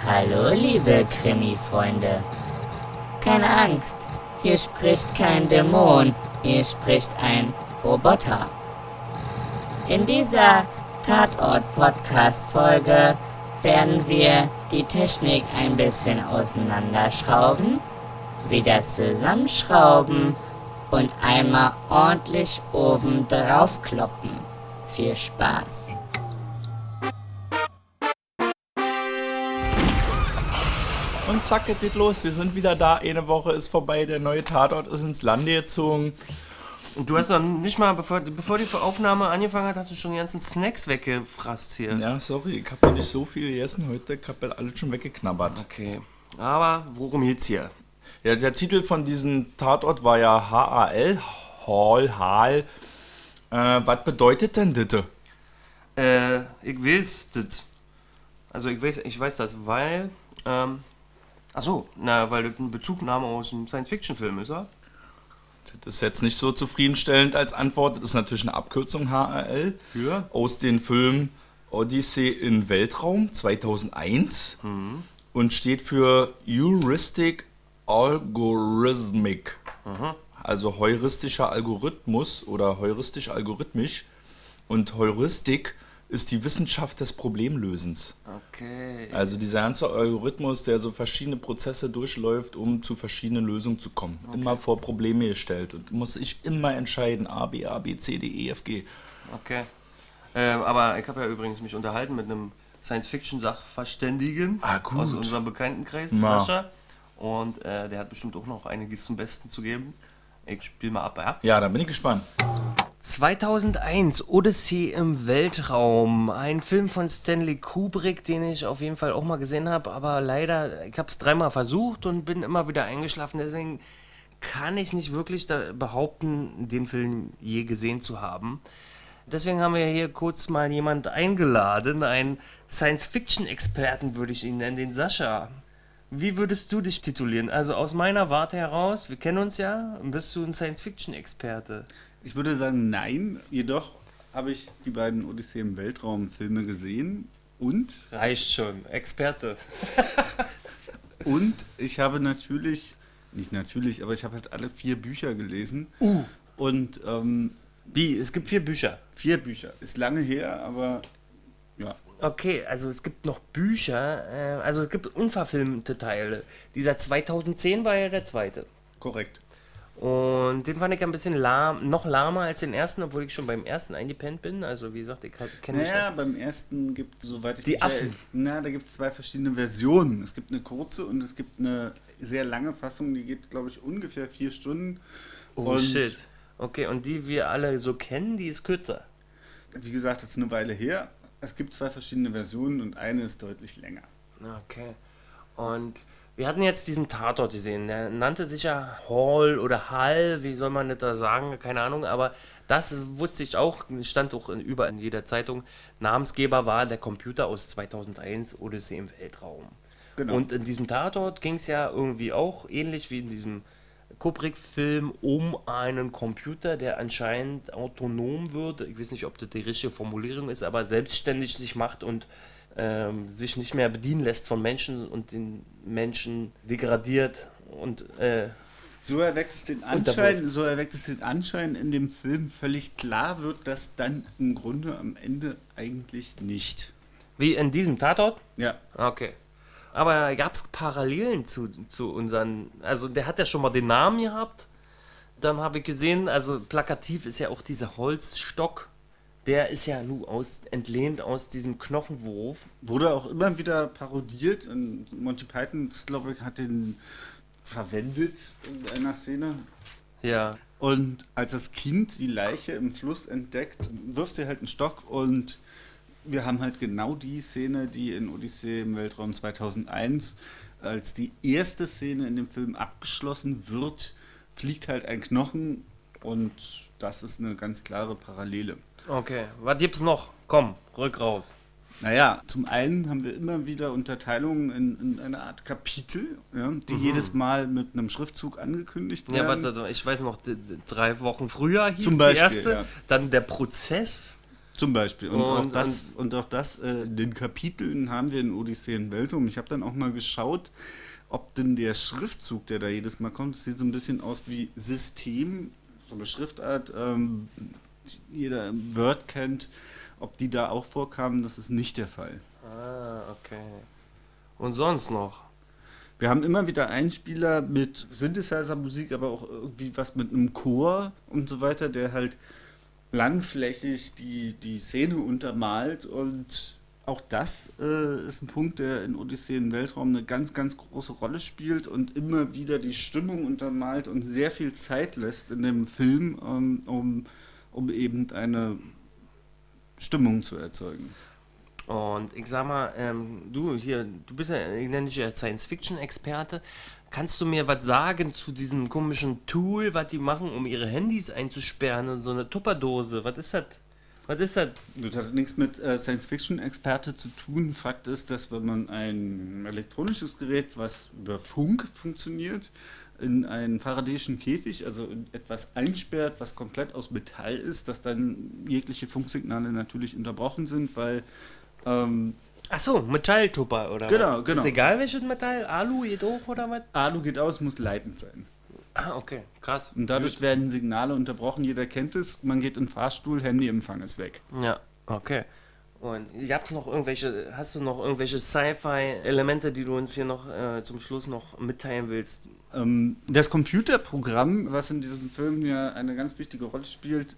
Hallo, liebe Krimi-Freunde. Keine Angst, hier spricht kein Dämon, hier spricht ein Roboter. In dieser Tatort-Podcast-Folge werden wir die Technik ein bisschen auseinanderschrauben, wieder zusammenschrauben und einmal ordentlich oben drauf kloppen. Viel Spaß! Und zack, geht los. Wir sind wieder da. Eine Woche ist vorbei. Der neue Tatort ist ins Lande gezogen. Und du hast noch nicht mal, bevor die Aufnahme angefangen hat, hast du schon die ganzen Snacks weggefrasst hier. Ja, sorry. Ich habe ja nicht so viel gegessen heute. Ich habe ja alles schon weggeknabbert. Okay. Aber worum geht's hier? Ja, der Titel von diesem Tatort war ja HAL. Hall. Was bedeutet denn das? Ich weiß das. Also ich weiß das, weil... weil das eine Bezugnahme aus einem Science-Fiction-Film ist, ja? Das ist jetzt nicht so zufriedenstellend als Antwort. Das ist natürlich eine Abkürzung HAL. Für? Aus dem Film Odyssey in Weltraum 2001. Und steht für Heuristic Algorithmic. Also heuristischer Algorithmus oder heuristisch-algorithmisch. Und Heuristik ist die Wissenschaft des Problemlösens. Okay. Also dieser ganze Algorithmus, der so verschiedene Prozesse durchläuft, um zu verschiedenen Lösungen zu kommen. Okay. Immer vor Probleme gestellt. Und muss ich immer entscheiden, A, B, C, D, E, F, G. Okay. Aber ich habe ja übrigens mich unterhalten mit einem Science-Fiction-Sachverständigen aus unserem Bekanntenkreis, Sascha. Und der hat bestimmt auch noch einiges zum Besten zu geben. Ich spiele mal ab, ja? Ja, da bin ich gespannt. 2001, Odyssey im Weltraum, ein Film von Stanley Kubrick, den ich auf jeden Fall auch mal gesehen habe, aber leider, ich habe es 3-mal versucht und bin immer wieder eingeschlafen, deswegen kann ich nicht wirklich behaupten, den Film je gesehen zu haben. Deswegen haben wir hier kurz mal jemand eingeladen, einen Science-Fiction-Experten würde ich ihn nennen, den Sascha. Wie würdest du dich titulieren? Also aus meiner Warte heraus, wir kennen uns ja, bist du ein Science-Fiction-Experte? Ich würde sagen, nein. Jedoch habe ich die beiden Odyssee im Weltraum-Filme gesehen und... Reicht schon, Experte. Und ich habe aber ich habe halt alle 4 Bücher gelesen. Und, Wie? Es gibt 4 Bücher? 4 Bücher. Ist lange her, aber ja. Okay, also es gibt noch Bücher, also es gibt unverfilmte Teile. Dieser 2010 war ja der zweite. Korrekt. Und den fand ich ein bisschen noch lahmer als den ersten, obwohl ich schon beim ersten eingepennt bin. Also wie gesagt, ich kenne mich. Naja, beim ersten gibt es, soweit ich die Affen. Da gibt es 2 verschiedene Versionen. Es gibt eine kurze und es gibt eine sehr lange Fassung, die geht, glaube ich, ungefähr 4 Stunden. Oh shit. Okay, und die wir alle so kennen, die ist kürzer. Wie gesagt, das ist eine Weile her. Es gibt 2 verschiedene Versionen und eine ist deutlich länger. Okay. Und wir hatten jetzt diesen Tatort gesehen, der nannte sich ja Hall oder Hall, wie soll man das da sagen, keine Ahnung, aber das wusste ich auch, stand auch überall in jeder Zeitung, Namensgeber war der Computer aus 2001, Odyssey im Weltraum. Genau. Und in diesem Tatort ging es ja irgendwie auch, ähnlich wie in diesem Kubrick-Film, um einen Computer, der anscheinend autonom wird, ich weiß nicht, ob das die richtige Formulierung ist, aber selbstständig sich macht und sich nicht mehr bedienen lässt von Menschen und den Menschen degradiert und so erweckt es den Anschein in dem Film. Völlig klar wird das dann im Grunde am Ende eigentlich nicht. Wie in diesem Tatort? Ja. Okay. Aber gab es Parallelen zu unseren, also der hat ja schon mal den Namen gehabt, dann habe ich gesehen, also plakativ ist ja auch dieser Holzstock. Der ist ja nun entlehnt aus diesem Knochenwurf. Wurde auch immer wieder parodiert. Und Monty Python, glaube ich, hat den verwendet in einer Szene. Ja. Und als das Kind die Leiche im Fluss entdeckt, wirft sie halt einen Stock. Und wir haben halt genau die Szene, die in Odyssee im Weltraum 2001, als die erste Szene in dem Film abgeschlossen wird, fliegt halt ein Knochen. Und das ist eine ganz klare Parallele. Okay, was gibt's noch? Komm, rück raus. Naja, zum einen haben wir immer wieder Unterteilungen in eine Art Kapitel, ja, die jedes Mal mit einem Schriftzug angekündigt werden. Ja, ich weiß noch, 3 Wochen früher hieß zum Beispiel, die erste, ja. Dann der Prozess. Zum Beispiel. Und auch das in den Kapiteln haben wir in Odyssee im Weltraum. Ich habe dann auch mal geschaut, ob denn der Schriftzug, der da jedes Mal kommt, das sieht so ein bisschen aus wie System, so eine Schriftart, die jeder im Word kennt, ob die da auch vorkamen. Das ist nicht der Fall. Ah, okay. Und sonst noch? Wir haben immer wieder Einspieler mit Synthesizer-Musik, aber auch irgendwie was mit einem Chor und so weiter, der halt langflächig die Szene untermalt, und auch das ist ein Punkt, der in Odyssee im Weltraum eine ganz, ganz große Rolle spielt und immer wieder die Stimmung untermalt und sehr viel Zeit lässt in dem Film, um eben eine Stimmung zu erzeugen. Und ich sag mal, du bist ja, ich nenne dich ja Science-Fiction-Experte. Kannst du mir was sagen zu diesem komischen Tool, was die machen, um ihre Handys einzusperren in so eine Tupperdose? Was ist das? Das hat nichts mit Science-Fiction-Experte zu tun. Fakt ist, dass wenn man ein elektronisches Gerät, was über Funk funktioniert, in einen faradayschen Käfig, also in etwas einsperrt, was komplett aus Metall ist, dass dann jegliche Funksignale natürlich unterbrochen sind, weil ach so, Metalltupper oder genau, was? Genau. Ist egal welches Metall? Alu geht hoch oder was? Alu geht aus, muss leitend sein. Ah, okay, krass. Und dadurch werden Signale unterbrochen, jeder kennt es, man geht in den Fahrstuhl, Handyempfang ist weg. Ja, okay. Und hast du noch irgendwelche Sci-Fi-Elemente, die du uns hier noch zum Schluss noch mitteilen willst? Das Computerprogramm, was in diesem Film ja eine ganz wichtige Rolle spielt,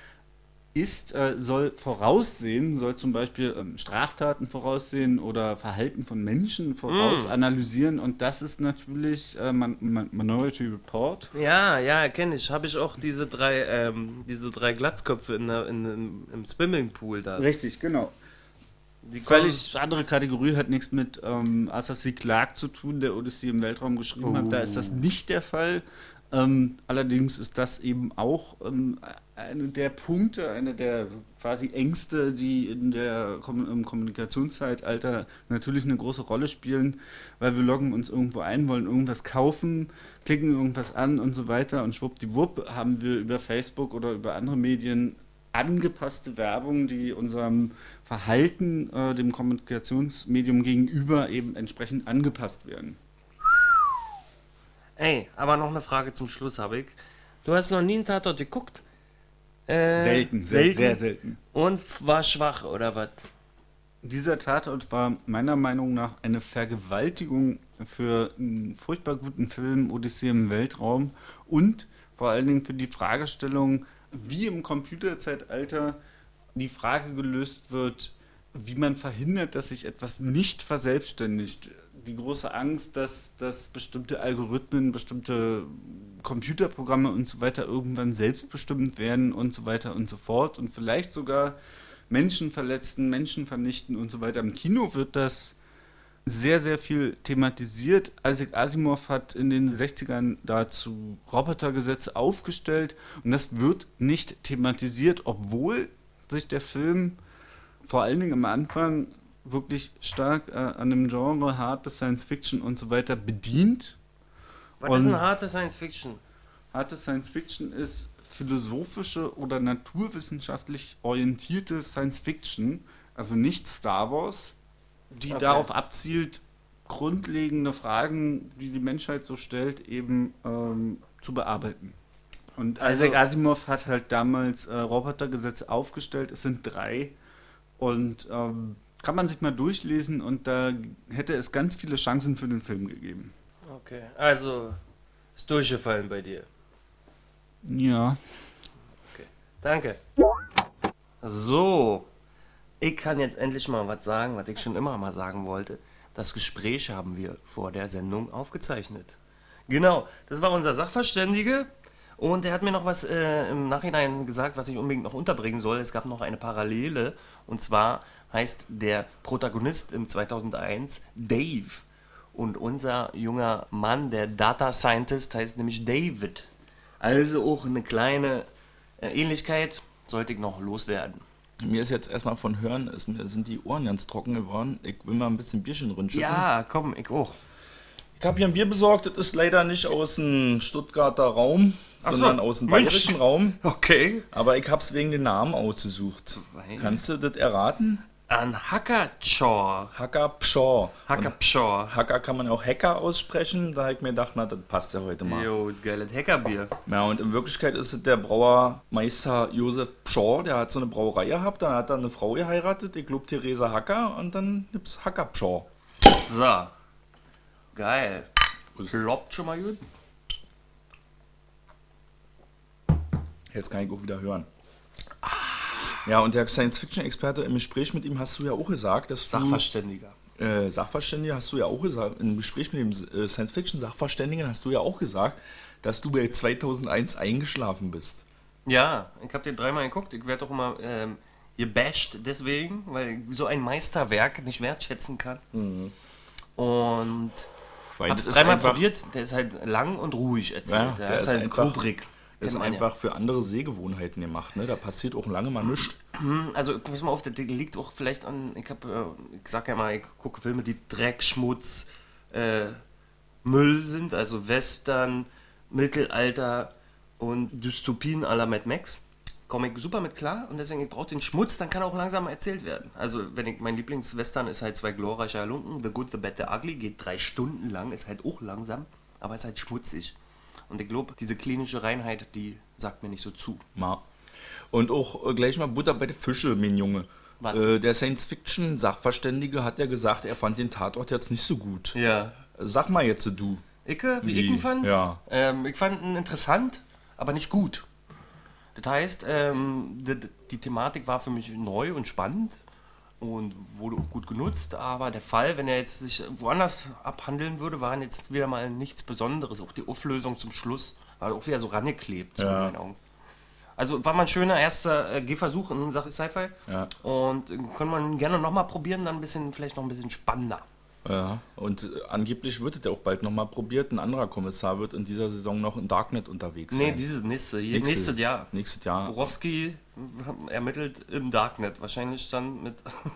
soll zum Beispiel Straftaten voraussehen oder Verhalten von Menschen vorausanalysieren, und das ist natürlich Minority Report. Ja, kenne ich. Habe ich auch diese drei Glatzköpfe im Swimmingpool da. Richtig, genau. Die völlig andere Kategorie, hat nichts mit Arthur C. Clarke zu tun, der Odyssee im Weltraum geschrieben hat. Da ist das nicht der Fall. Allerdings ist das eben auch eine der Punkte, eine der quasi Ängste, die im Kommunikationszeitalter natürlich eine große Rolle spielen, weil wir loggen uns irgendwo ein, wollen irgendwas kaufen, klicken irgendwas an und so weiter, und schwuppdiwupp haben wir über Facebook oder über andere Medien angepasste Werbung, die unserem Verhalten dem Kommunikationsmedium gegenüber eben entsprechend angepasst werden. Ey, aber noch eine Frage zum Schluss habe ich. Du hast noch nie einen Tatort geguckt? Selten, sehr selten. Und war schwach, oder was? Dieser Tatort war meiner Meinung nach eine Vergewaltigung für einen furchtbar guten Film Odyssee im Weltraum und vor allen Dingen für die Fragestellung, wie im Computerzeitalter die Frage gelöst wird, wie man verhindert, dass sich etwas nicht verselbstständigt. Die große Angst, dass bestimmte Algorithmen, bestimmte Computerprogramme und so weiter irgendwann selbstbestimmt werden und so weiter und so fort und vielleicht sogar Menschen verletzen, Menschen vernichten und so weiter. Im Kino wird das sehr, sehr viel thematisiert. Isaac Asimov hat in den 60ern dazu Robotergesetze aufgestellt, und das wird nicht thematisiert, obwohl sich der Film vor allen Dingen am Anfang wirklich stark an dem Genre harte Science Fiction und so weiter bedient. Was ist eine harte Science Fiction? Harte Science Fiction ist philosophische oder naturwissenschaftlich orientierte Science Fiction, also nicht Star Wars, die darauf abzielt, grundlegende Fragen, die die Menschheit so stellt, eben zu bearbeiten. Und Isaac Asimov hat halt damals Robotergesetze aufgestellt, es sind 3, und kann man sich mal durchlesen, und da hätte es ganz viele Chancen für den Film gegeben. Okay, also ist durchgefallen bei dir. Ja. Okay, danke. So, ich kann jetzt endlich mal was sagen, was ich schon immer mal sagen wollte. Das Gespräch haben wir vor der Sendung aufgezeichnet. Genau, das war unser Sachverständige. Und er hat mir noch was im Nachhinein gesagt, was ich unbedingt noch unterbringen soll. Es gab noch eine Parallele, und zwar heißt der Protagonist im 2001 Dave. Und unser junger Mann, der Data Scientist, heißt nämlich David. Also auch eine kleine Ähnlichkeit sollte ich noch loswerden. Mir ist jetzt erstmal von Hören, mir sind die Ohren ganz trocken geworden. Ich will mal ein bisschen Bierchen rinschütten. Ja, komm, ich auch. Ich habe hier ein Bier besorgt, das ist leider nicht aus dem Stuttgarter Raum, sondern aus dem bayerischen Raum. Okay. Aber ich habe es wegen den Namen ausgesucht. Kannst du das erraten? An Hackerpschor. Hackerpschor. Hackerpschor. Hacker kann man auch Hacker aussprechen. Da habe ich mir gedacht, na, das passt ja heute mal. Jo, geiles Hackerbier. Ja, und in Wirklichkeit ist es der Brauermeister Josef Pschor, der hat so eine Brauerei gehabt, da hat er eine Frau geheiratet, ich glaube Theresa Hacker, und dann gibt's Hackerpschor. So. Geil. Ploppt schon mal gut. Jetzt kann ich auch wieder hören. Ja, und der Science-Fiction-Experte, im Gespräch mit ihm hast du ja auch gesagt, dass Sachverständiger. Sachverständiger hast du ja auch gesagt, im Gespräch mit dem Science-Fiction-Sachverständigen hast du ja auch gesagt, dass du bei 2001 eingeschlafen bist. Ja, ich habe den 3-mal geguckt. Ich werde doch immer gebasht deswegen, weil ich so ein Meisterwerk nicht wertschätzen kann. Und Weil habe es das ist 3-mal einfach, probiert. Der ist halt lang und ruhig erzählt. Ja, der ist halt einfach- Kubrick. ist Kennt man ja. einfach für andere Sehgewohnheiten gemacht, ne? Da passiert auch lange mal nichts. Also, pass mal auf, das liegt auch vielleicht an, ich sag ja mal, ich gucke Filme, die Dreck, Schmutz, Müll sind, also Western, Mittelalter und Dystopien à la Mad Max. Komme ich super mit klar und deswegen, ich brauche den Schmutz, dann kann auch langsam erzählt werden. Also, mein Lieblingswestern ist halt 2 glorreiche Halunken, The Good, The Bad, The Ugly, geht 3 Stunden lang, ist halt auch langsam, aber ist halt schmutzig. Und ich glaube, diese klinische Reinheit, die sagt mir nicht so zu. Ja. Und auch gleich mal Butter bei den Fische, mein Junge. Was? Der Science-Fiction-Sachverständige hat ja gesagt, er fand den Tatort jetzt nicht so gut. Ja. Sag mal jetzt du. Wie ich ihn fand? Ja. Ich fand ihn interessant, aber nicht gut. Das heißt, die Thematik war für mich neu und spannend und wurde auch gut genutzt, aber der Fall, wenn er jetzt sich woanders abhandeln würde, war jetzt wieder mal nichts Besonderes. Auch die Auflösung zum Schluss war auch wieder so rangeklebt, so in meinen Augen. Also war mal ein schöner erster Gehversuch in Sache Sci-Fi Ja. und können wir gerne nochmal probieren, dann vielleicht noch ein bisschen spannender. Ja, und angeblich wird es ja auch bald nochmal probiert. Ein anderer Kommissar wird in dieser Saison noch in Darknet unterwegs sein. Nächstes Jahr. Nächstes Jahr. Borowski ermittelt im Darknet, wahrscheinlich dann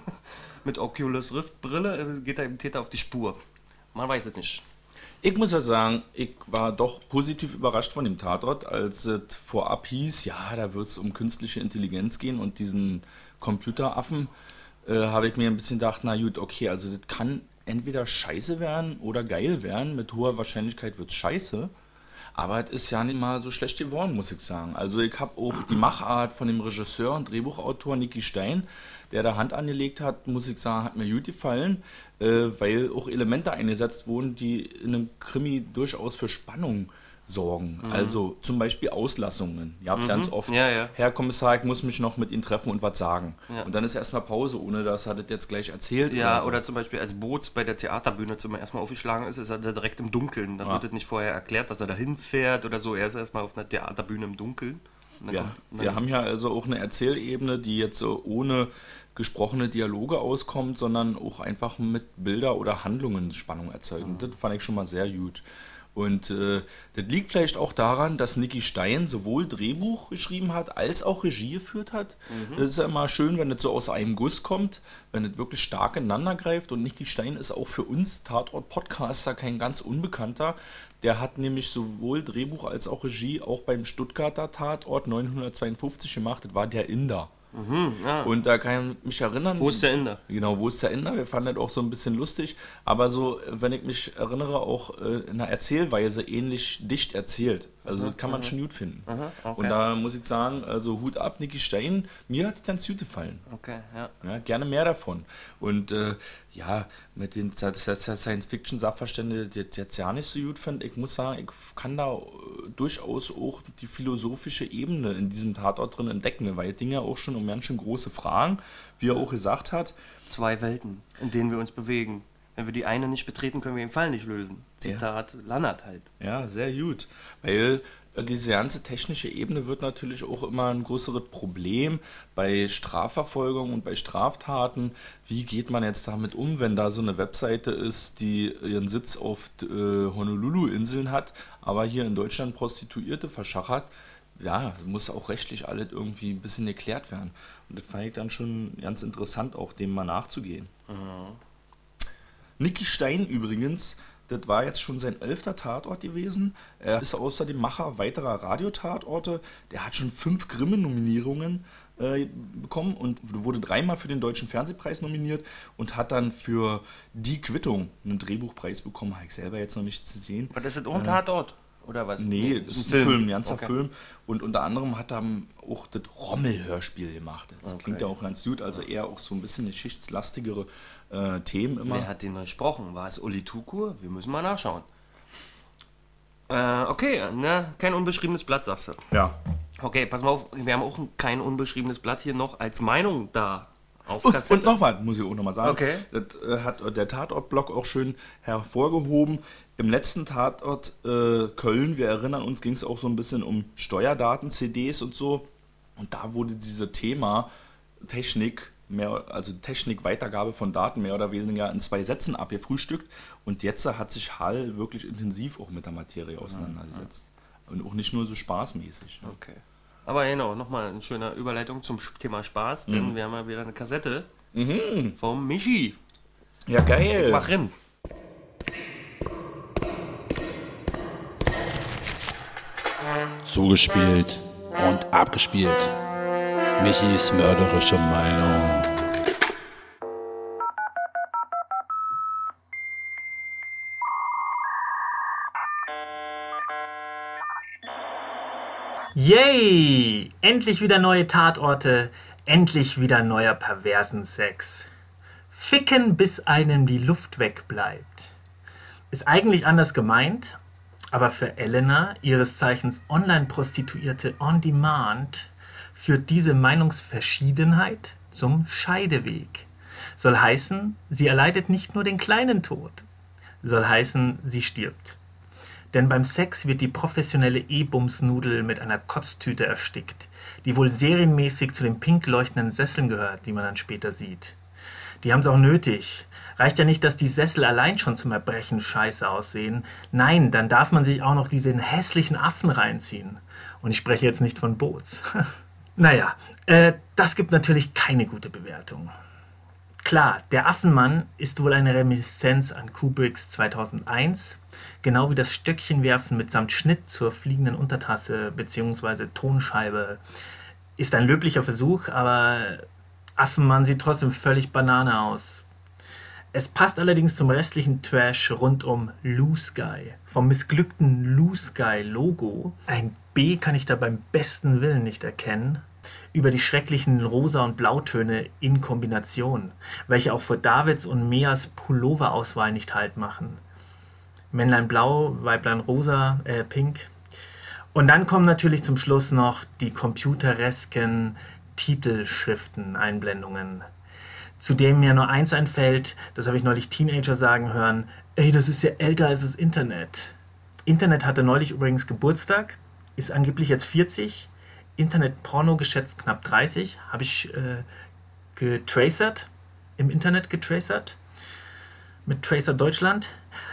mit Oculus Rift Brille, geht er dem Täter auf die Spur. Man weiß es nicht. Ich muss ja sagen, ich war doch positiv überrascht von dem Tatort, als es vorab hieß, ja, da wird es um künstliche Intelligenz gehen und diesen Computeraffen, habe ich mir ein bisschen gedacht, na gut, okay, also das kann entweder scheiße werden oder geil werden, mit hoher Wahrscheinlichkeit wird es scheiße. Aber es ist ja nicht mal so schlecht geworden, muss ich sagen. Also ich habe auch die Machart von dem Regisseur und Drehbuchautor Niki Stein, der da Hand angelegt hat, muss ich sagen, hat mir gut gefallen, weil auch Elemente eingesetzt wurden, die in einem Krimi durchaus für Spannung sorgen. Also zum Beispiel Auslassungen. Ihr habt es ganz oft, Ja. Herr Kommissar, ich muss mich noch mit Ihnen treffen und was sagen. Ja. Und dann ist erstmal Pause, ohne dass er das jetzt gleich erzählt. Ja, so. oder zum Beispiel als Boots bei der Theaterbühne zum ersten Mal aufgeschlagen ist er da direkt im Dunkeln. Da wird es nicht vorher erklärt, dass er da hinfährt oder so. Er ist erstmal auf einer Theaterbühne im Dunkeln. Und dann Ja, wir haben ja also auch eine Erzählebene, die jetzt so ohne gesprochene Dialoge auskommt, sondern auch einfach mit Bilder oder Handlungen Spannung erzeugen. Das fand ich schon mal sehr gut. Und das liegt vielleicht auch daran, dass Niki Stein sowohl Drehbuch geschrieben hat, als auch Regie geführt hat. Das ist ja immer schön, wenn das so aus einem Guss kommt, wenn das wirklich stark ineinander greift. Und Niki Stein ist auch für uns Tatort-Podcaster kein ganz Unbekannter. Der hat nämlich sowohl Drehbuch als auch Regie auch beim Stuttgarter Tatort 952 gemacht. Das war der Inder. Ja. Und da kann ich mich erinnern. Wo ist der Inder? Genau, wo ist der Inder? Wir fanden das auch so ein bisschen lustig. Aber so, wenn ich mich erinnere, auch in der Erzählweise ähnlich dicht erzählt. Also das kann man schon gut finden. Okay. Und da muss ich sagen, also Hut ab, Niki Stein. Mir hat es ganz gut gefallen. Okay, ja. Ja, gerne mehr davon. Und ja, mit den Science-Fiction-Sachverständen, die ich jetzt ja nicht so gut finde, ich muss sagen, ich kann da durchaus auch die philosophische Ebene in diesem Tatort drin entdecken, weil es ging ja auch schon um ganz schön große Fragen, wie er auch gesagt hat. 2 Welten, in denen wir uns bewegen. Wenn wir die eine nicht betreten, können wir den Fall nicht lösen. Zitat Lannert halt. Ja, sehr gut. Weil diese ganze technische Ebene wird natürlich auch immer ein größeres Problem bei Strafverfolgung und bei Straftaten. Wie geht man jetzt damit um, wenn da so eine Webseite ist, die ihren Sitz auf Honolulu-Inseln hat, aber hier in Deutschland Prostituierte verschachert? Ja, muss auch rechtlich alles irgendwie ein bisschen geklärt werden. Und das fand ich dann schon ganz interessant, auch dem mal nachzugehen. Niki Stein übrigens Das war jetzt schon sein 11. Tatort gewesen. Er ist außerdem Macher weiterer Radiotatorte. Der hat schon 5 Grimme-Nominierungen bekommen und wurde 3-mal für den Deutschen Fernsehpreis nominiert und hat dann für Die Quittung einen Drehbuchpreis bekommen. Habe ich selber jetzt noch nicht zu sehen. Aber das ist auch ein Tatort, oder was? Nee, das ist ein Film, ein ganzer Film. Und unter anderem hat er auch das Rommel-Hörspiel gemacht. Das klingt ja auch ganz gut, also eher auch so ein bisschen geschichtslastigere Themen immer. Wer hat den gesprochen? War es Uli Tukur? Wir müssen mal nachschauen. Okay, ne? Kein unbeschriebenes Blatt, sagst du. Ja. Okay, pass mal auf, wir haben auch kein unbeschriebenes Blatt hier noch als Meinung da auf Kassette. Und noch was, muss ich auch noch mal sagen. Okay. Das hat der Tatort-Blog auch schön hervorgehoben. Im letzten Tatort Köln, wir erinnern uns, ging es auch so ein bisschen um Steuerdaten, CDs und so. Und da wurde dieses Thema Technik, Weitergabe von Daten mehr oder weniger in 2 Sätzen abgefrühstückt. Und jetzt hat sich Hall wirklich intensiv auch mit der Materie auseinandergesetzt. Und auch nicht nur so spaßmäßig. Ne? Okay. Aber genau, nochmal eine schöne Überleitung zum Thema Spaß, denn wir haben ja wieder eine Kassette vom Michi. Ja, geil. Mach rein. Zugespielt und abgespielt. Michis mörderische Meinung. Yay! Endlich wieder neue Tatorte, endlich wieder neuer perversen Sex. Ficken, bis einem die Luft wegbleibt. Ist eigentlich anders gemeint, aber für Elena, ihres Zeichens Online-Prostituierte on Demand, führt diese Meinungsverschiedenheit zum Scheideweg. Soll heißen, sie erleidet nicht nur den kleinen Tod, soll heißen, sie stirbt. Denn beim Sex wird die professionelle E-Bums-Nudel mit einer Kotztüte erstickt, die wohl serienmäßig zu den pink leuchtenden Sesseln gehört, die man dann später sieht. Die haben's auch nötig. Reicht ja nicht, dass die Sessel allein schon zum Erbrechen scheiße aussehen. Nein, dann darf man sich auch noch diesen hässlichen Affen reinziehen. Und ich spreche jetzt nicht von Boots. Naja, das gibt natürlich keine gute Bewertung. Klar, der Affenmann ist wohl eine Reminiszenz an Kubricks 2001, genau wie das Stöckchenwerfen mitsamt Schnitt zur fliegenden Untertasse bzw. Tonscheibe. Ist ein löblicher Versuch, aber Affenmann sieht trotzdem völlig Banane aus. Es passt allerdings zum restlichen Trash rund um Loose Guy. Vom missglückten Loose Guy Logo, ein B kann ich da beim besten Willen nicht erkennen, über die schrecklichen Rosa- und Blautöne in Kombination, welche auch vor Davids und Meas Pulloverauswahl nicht Halt machen. Männlein blau, Weiblein rosa, pink. Und dann kommen natürlich zum Schluss noch die computeresken Titelschriften-Einblendungen. Zudem mir nur eins einfällt, das habe ich neulich Teenager sagen hören, ey, das ist ja älter als das Internet. Internet hatte neulich übrigens Geburtstag, ist angeblich jetzt 40, Internet-Porno geschätzt knapp 30, habe ich getracert, im Internet getracert, mit Tracer Deutschland.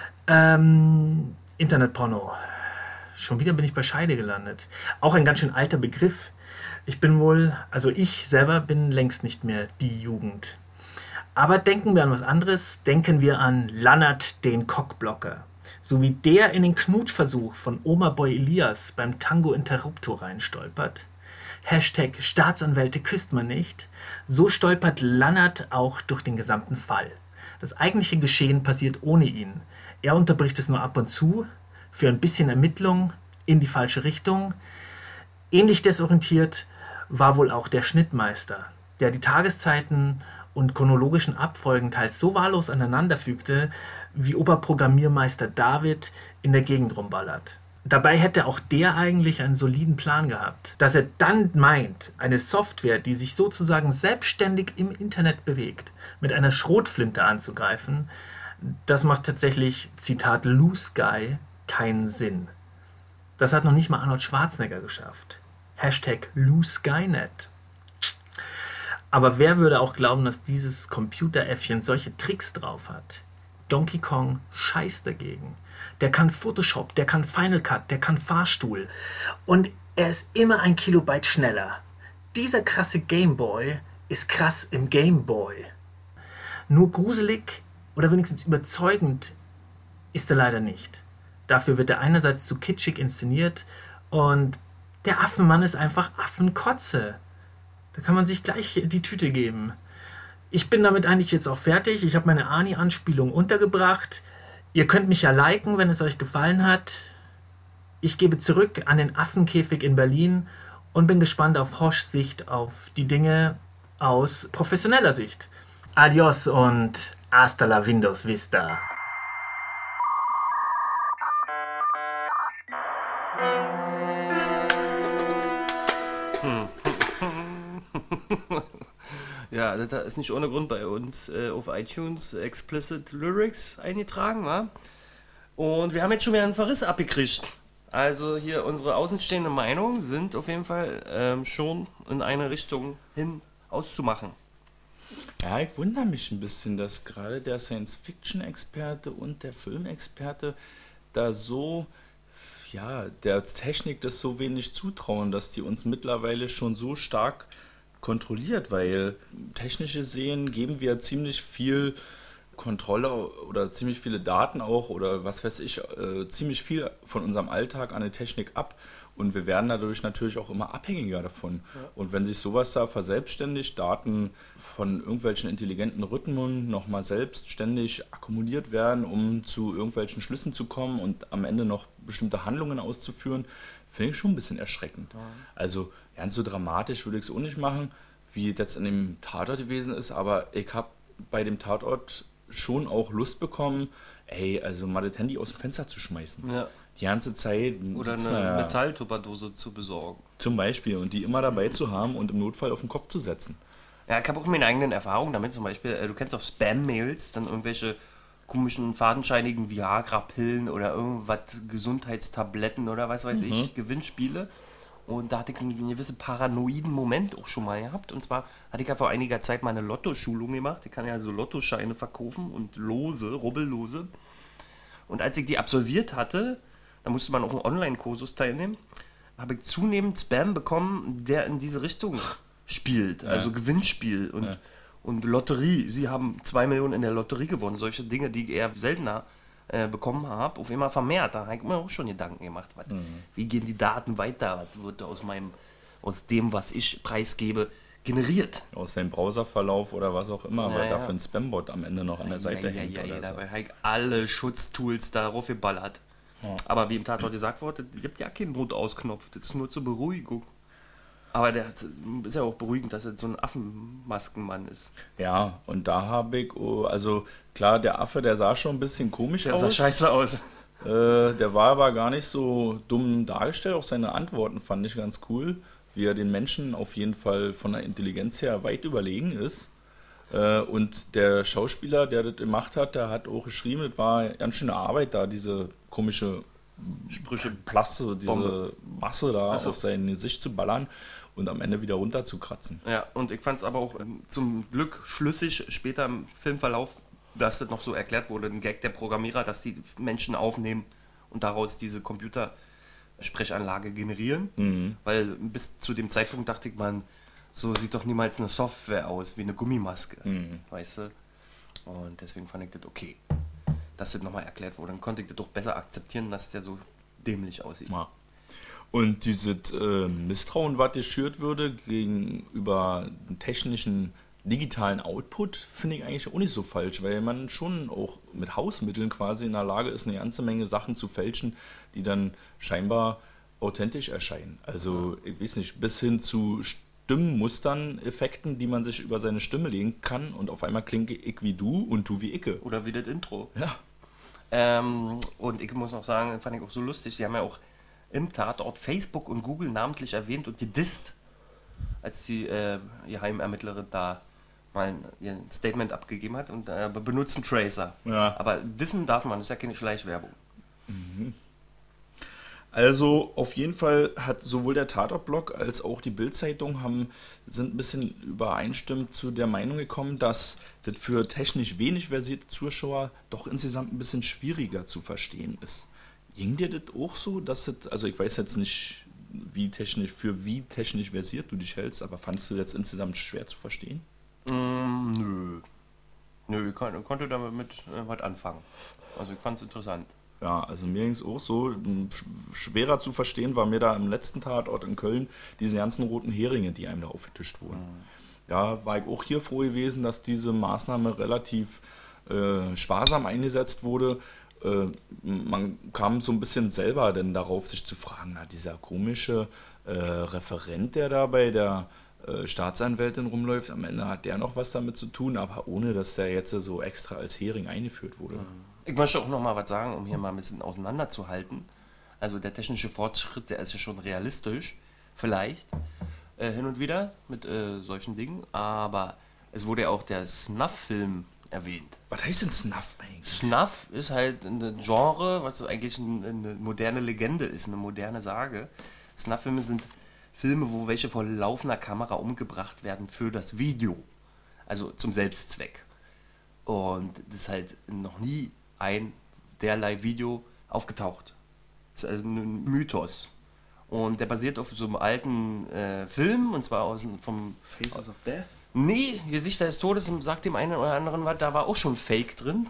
Internetporno. Schon wieder bin ich bei Scheide gelandet. Auch ein ganz schön alter Begriff. Ich selber bin längst nicht mehr die Jugend. Aber denken wir an was anderes. Denken wir an Lannert, den Cockblocker. So wie der in den Knutschversuch von Omaboy Elias beim Tango Interrupto reinstolpert. Hashtag Staatsanwälte küsst man nicht. So stolpert Lannert auch durch den gesamten Fall. Das eigentliche Geschehen passiert ohne ihn. Er unterbricht es nur ab und zu, für ein bisschen Ermittlung in die falsche Richtung. Ähnlich desorientiert war wohl auch der Schnittmeister, der die Tageszeiten und chronologischen Abfolgen teils so wahllos aneinanderfügte, wie Oberprogrammiermeister David in der Gegend rumballert. Dabei hätte auch der eigentlich einen soliden Plan gehabt. Dass er dann meint, eine Software, die sich sozusagen selbstständig im Internet bewegt, mit einer Schrotflinte anzugreifen, das macht tatsächlich, Zitat Loose Guy, keinen Sinn. Das hat noch nicht mal Arnold Schwarzenegger geschafft. Hashtag Loose Guynet. Aber wer würde auch glauben, dass dieses Computeräffchen solche Tricks drauf hat? Donkey Kong scheißt dagegen. Der kann Photoshop, der kann Final Cut, der kann Fahrstuhl. Und er ist immer ein Kilobyte schneller. Dieser krasse Gameboy ist krass im Gameboy. Nur gruselig oder wenigstens überzeugend Ist er leider nicht. Dafür wird er einerseits zu kitschig inszeniert und der Affenmann ist einfach Affenkotze. Da kann man sich gleich die Tüte geben. Ich bin damit eigentlich jetzt auch fertig. Ich habe meine Ani-Anspielung untergebracht. Ihr könnt mich ja liken, wenn es euch gefallen hat. Ich gebe zurück an den Affenkäfig in Berlin und bin gespannt auf Hoschs Sicht auf die Dinge aus professioneller Sicht. Adios und hasta la Windows Vista. Ja, das ist nicht ohne Grund bei uns auf iTunes Explicit Lyrics eingetragen, wa? Und wir haben jetzt schon wieder einen Verriss abgekriegt. Also hier unsere außenstehende Meinungen sind auf jeden Fall schon in eine Richtung hin auszumachen. Ja, ich wundere mich ein bisschen, dass gerade der Science-Fiction-Experte und der Filmexperte da so, ja, der Technik das so wenig zutrauen, dass die uns mittlerweile schon so stark kontrolliert, weil technische Sehen geben wir ziemlich viel Kontrolle oder ziemlich viele Daten auch oder was weiß ich, ziemlich viel von unserem Alltag an die Technik ab und wir werden dadurch natürlich auch immer abhängiger davon. Ja. Und wenn sich sowas da verselbstständigt, Daten von irgendwelchen intelligenten Rhythmen nochmal selbstständig akkumuliert werden, um zu irgendwelchen Schlüssen zu kommen und am Ende noch bestimmte Handlungen auszuführen, finde ich schon ein bisschen erschreckend. Ja. Also ganz so dramatisch würde ich es auch nicht machen, wie das in dem Tatort gewesen ist, aber ich habe bei dem Tatort schon auch Lust bekommen, also mal das Handy aus dem Fenster zu schmeißen. Ja. Die ganze Zeit. Oder eine Metalltupperdose zu besorgen. Zum Beispiel. Und die immer dabei zu haben und im Notfall auf den Kopf zu setzen. Ja, ich habe auch meine eigenen Erfahrungen damit. Zum Beispiel, du kennst auch Spam-Mails, dann irgendwelche komischen, fadenscheinigen Viagra-Pillen oder irgendwas, Gesundheitstabletten oder was weiß ich, Gewinnspiele. Und da hatte ich einen gewissen paranoiden Moment auch schon mal gehabt. Und zwar hatte ich ja vor einiger Zeit mal eine Lottoschulung gemacht. Ich kann ja so Lottoscheine verkaufen und Rubbellose. Und als ich die absolviert hatte, da musste man auch einen Online-Kursus teilnehmen, habe ich zunehmend Spam bekommen, der in diese Richtung spielt. Also Gewinnspiel und Lotterie. Sie haben 2 Millionen in der Lotterie gewonnen. Solche Dinge, die ich eher seltener bekommen habe, auf immer vermehrt. Da habe ich mir auch schon Gedanken gemacht. Wie gehen die Daten weiter? Was wird aus dem, was ich preisgebe, generiert? Aus deinem Browserverlauf oder was auch immer, weil dafür ein Spambot am Ende noch an der Seite hängt. Dabei habe ich alle Schutztools darauf geballert. Ja. Aber wie im Tatort gesagt wurde, es gibt ja keinen Notausknopf, das ist nur zur Beruhigung. Aber ist ja auch beruhigend, dass er so ein Affenmaskenmann ist. Ja, und da habe ich, also klar, der Affe, der sah schon ein bisschen komisch aus. Der sah scheiße aus. Der war aber gar nicht so dumm dargestellt, auch seine Antworten fand ich ganz cool, wie er den Menschen auf jeden Fall von der Intelligenz her weit überlegen ist. Und der Schauspieler, der das gemacht hat, der hat auch geschrieben, das war ganz schöne Arbeit da, diese komische Sprüche, Plaste, diese Masse da auf sein Gesicht zu ballern und am Ende wieder runter zu kratzen. Ja, und ich fand es aber auch zum Glück schlüssig später im Filmverlauf, dass das noch so erklärt wurde, ein Gag der Programmierer, dass die Menschen aufnehmen und daraus diese Computersprechanlage generieren, weil bis zu dem Zeitpunkt dachte ich, so sieht doch niemals eine Software aus, wie eine Gummimaske, weißt du? Und deswegen fand ich das okay, dass das nochmal erklärt wurde. Dann konnte ich das doch besser akzeptieren, dass der so dämlich aussieht. Ja. Und dieses Misstrauen, was geschürt würde gegenüber dem technischen digitalen Output, finde ich eigentlich auch nicht so falsch, weil man schon auch mit Hausmitteln quasi in der Lage ist, eine ganze Menge Sachen zu fälschen, die dann scheinbar authentisch erscheinen. Also, ich weiß nicht, bis hin zu Stimmmustern, Effekten, die man sich über seine Stimme legen kann und auf einmal klinge ich wie du und du wie Icke. Oder wie das Intro. Ja. Und ich muss auch sagen, fand ich auch so lustig, sie haben ja auch im Tatort Facebook und Google namentlich erwähnt und gedisst, als die Geheimermittlerin da mal ihr Statement abgegeben hat und benutzen Tracer. Ja. Aber dissen darf man, das ist ja keine Schleichwerbung. Also auf jeden Fall hat sowohl der Tatort-Blog als auch die Bild-Zeitung sind ein bisschen übereinstimmend zu der Meinung gekommen, dass das für technisch wenig versierte Zuschauer doch insgesamt ein bisschen schwieriger zu verstehen ist. Ging dir das auch so, dass das, also ich weiß jetzt nicht, wie technisch versiert du dich hältst, aber fandest du das insgesamt schwer zu verstehen? Nö. Nö, ich konnte damit was anfangen. Also ich fand es interessant. Ja, also mir ging es auch so. Schwerer zu verstehen war mir da im letzten Tatort in Köln diese ganzen roten Heringe, die einem da aufgetischt wurden. Ja, war ich auch hier froh gewesen, dass diese Maßnahme relativ sparsam eingesetzt wurde. Man kam so ein bisschen selber denn darauf, sich zu fragen, na, dieser komische Referent, der da bei der Staatsanwältin rumläuft, am Ende hat der noch was damit zu tun, aber ohne, dass der jetzt so extra als Hering eingeführt wurde. Ich möchte auch noch mal was sagen, um hier mal ein bisschen auseinanderzuhalten. Also der technische Fortschritt, der ist ja schon realistisch, vielleicht, hin und wieder mit solchen Dingen, aber es wurde ja auch der Snuff-Film erwähnt. Was heißt denn Snuff eigentlich? Snuff ist halt ein Genre, was eigentlich eine moderne Legende ist, eine moderne Sage. Snuff-Filme sind Filme, wo welche vor laufender Kamera umgebracht werden für das Video. Also zum Selbstzweck. Und das ist halt noch nie ein derlei Video aufgetaucht. Das ist also ein Mythos. Und der basiert auf so einem alten Film, und zwar vom Faces of Death? Nee, Gesichter des Todes, sagt dem einen oder anderen was, da war auch schon Fake drin.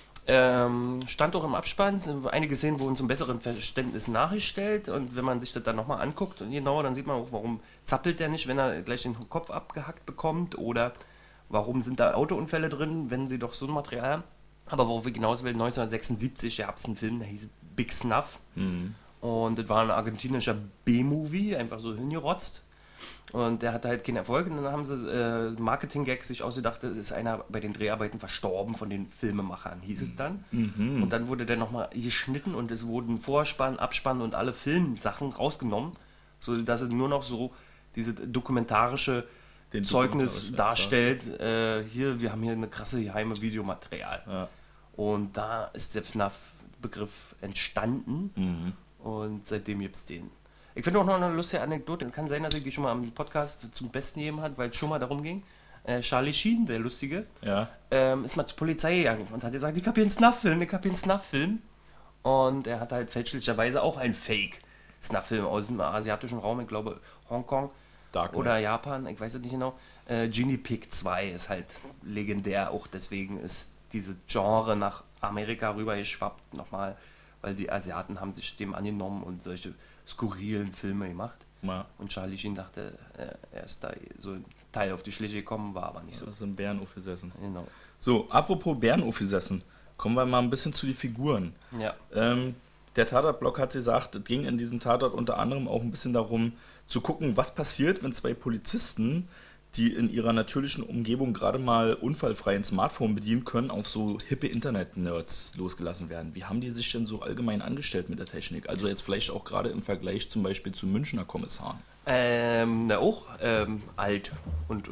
Stand auch im Abspann, einige Szenen wurden zum besseren Verständnis nachgestellt, und wenn man sich das dann nochmal anguckt, genauer, dann sieht man auch, warum zappelt der nicht, wenn er gleich den Kopf abgehackt bekommt, oder warum sind da Autounfälle drin, wenn sie doch so ein Material haben. Aber worauf ich hinaus will, 1976 gab es einen Film, der hieß Big Snuff, und das war ein argentinischer B-Movie, einfach so hingerotzt. Und der hatte halt keinen Erfolg, und dann haben sie Marketing-Gag sich ausgedacht, es ist einer bei den Dreharbeiten verstorben von den Filmemachern, hieß es dann. Und dann wurde der nochmal geschnitten, und es wurden Vorspann, Abspann und alle Filmsachen rausgenommen, sodass es nur noch so diese dokumentarische Zeugnis darstellt, hier, wir haben hier eine krasse geheime Videomaterial. Ja. Und da ist der Snuff-Begriff entstanden, und seitdem gibt es den. Ich finde auch noch eine lustige Anekdote. Kann sein, dass ich die schon mal am Podcast zum Besten gegeben hat, weil es schon mal darum ging. Charlie Sheen, der Lustige, ist mal zur Polizei gegangen und hat gesagt, ich habe hier einen Snuff-Film. Und er hat halt fälschlicherweise auch einen Fake-Snuff-Film aus dem asiatischen Raum, ich glaube Hongkong oder Japan, ich weiß es nicht genau. Genie Pig 2 ist halt legendär, auch deswegen ist diese Genre nach Amerika rüber geschwappt nochmal, weil die Asiaten haben sich dem angenommen und solche skurrilen Filme gemacht. Ja. Und Charlie Sheen dachte, er ist da so ein Teil auf die Schliche gekommen, war aber nicht so. Also ein Bärenhof gesessen. Genau. So, apropos Bärenhof gesessen, kommen wir mal ein bisschen zu den Figuren. Ja. Der Tatort-Blog hat gesagt, es ging in diesem Tatort unter anderem auch ein bisschen darum, zu gucken, was passiert, wenn zwei Polizisten, die in ihrer natürlichen Umgebung gerade mal unfallfrei ein Smartphone bedienen können, auf so hippe Internet-Nerds losgelassen werden. Wie haben die sich denn so allgemein angestellt mit der Technik? Also jetzt vielleicht auch gerade im Vergleich zum Beispiel zu Münchner Kommissaren. Auch alt und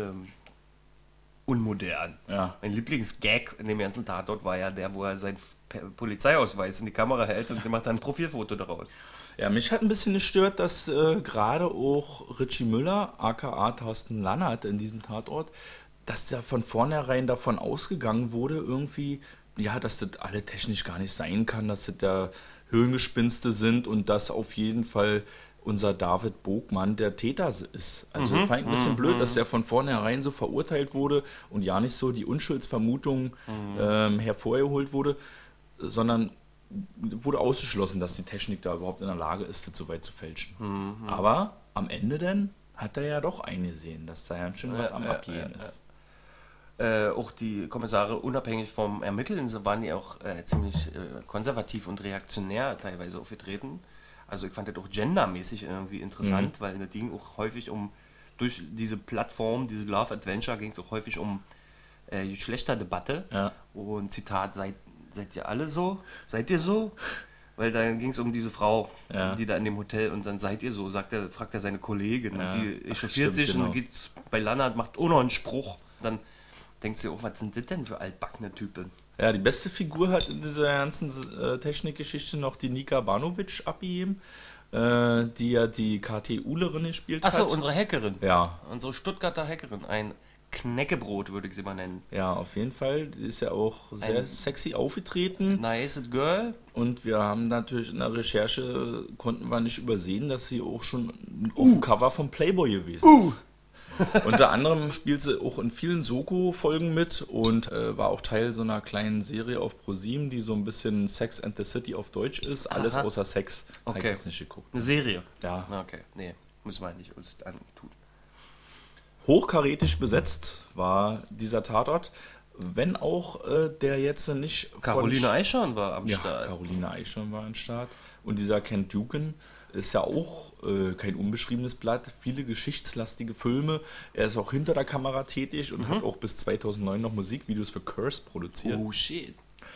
unmodern. Ja. Mein Lieblingsgag in dem ganzen Tatort war ja der, wo er seinen Polizeiausweis in die Kamera hält und der macht dann ein Profilfoto daraus. Ja, mich hat ein bisschen gestört, dass gerade auch Richie Müller, aka Thorsten Lannert in diesem Tatort, dass da von vornherein davon ausgegangen wurde irgendwie, ja, dass das alle technisch gar nicht sein kann, dass das da Hirngespinste sind und dass auf jeden Fall unser David Bogmann der Täter ist. Also fand ich ein bisschen blöd, dass der von vornherein so verurteilt wurde und ja nicht so die Unschuldsvermutung hervorgeholt wurde, sondern wurde ausgeschlossen, dass die Technik da überhaupt in der Lage ist, das so weit zu fälschen. Aber am Ende dann hat er ja doch eingesehen, dass da ja schon was am Abgehen ist. Auch die Kommissare, unabhängig vom Ermitteln, waren die auch ziemlich konservativ und reaktionär teilweise aufgetreten. Also ich fand das auch gendermäßig irgendwie interessant, weil das ging auch häufig durch diese Plattform, diese Love Adventure, ging es auch häufig um Geschlechterdebatte. Ja. Und Zitat, seid ihr alle so? Seid ihr so? Weil dann ging es um diese Frau, die da in dem Hotel, und dann seid ihr so, fragt er seine Kollegin, und die echauffiert sich, genau. Und geht bei Lannert, macht auch noch einen Spruch. Dann denkt sie auch, was sind das denn für altbackene Typen? Ja, die beste Figur hat in dieser ganzen Technikgeschichte noch die Nika Banovic abgegeben, die ja die KT-Ulerin gespielt hat. Achso, unsere Hackerin. Ja. Unsere Stuttgarter Hackerin. Ein Knäckebrot, würde ich sie mal nennen. Ja, auf jeden Fall. Die ist ja auch sehr sexy aufgetreten. Nice Girl. Und wir haben natürlich in der Recherche, konnten wir nicht übersehen, dass sie auch schon auf dem Cover vom Playboy gewesen ist. Unter anderem spielt sie auch in vielen Soko-Folgen mit und war auch Teil so einer kleinen Serie auf ProSieben, die so ein bisschen Sex and the City auf Deutsch ist. Alles außer Sex. Okay. Hab ich jetzt nicht geguckt. Eine Serie? Ja. Okay, nee, müssen wir nicht uns antun. Hochkarätig besetzt war dieser Tatort, wenn auch der jetzt nicht Caroline Eichhorn war am Ja, Start. Caroline Eichhorn war am Start. Und dieser Kent Duken ist ja auch kein unbeschriebenes Blatt. Viele geschichtslastige Filme. Er ist auch hinter der Kamera tätig und hat auch bis 2009 noch Musikvideos für Curse produziert. Oh shit.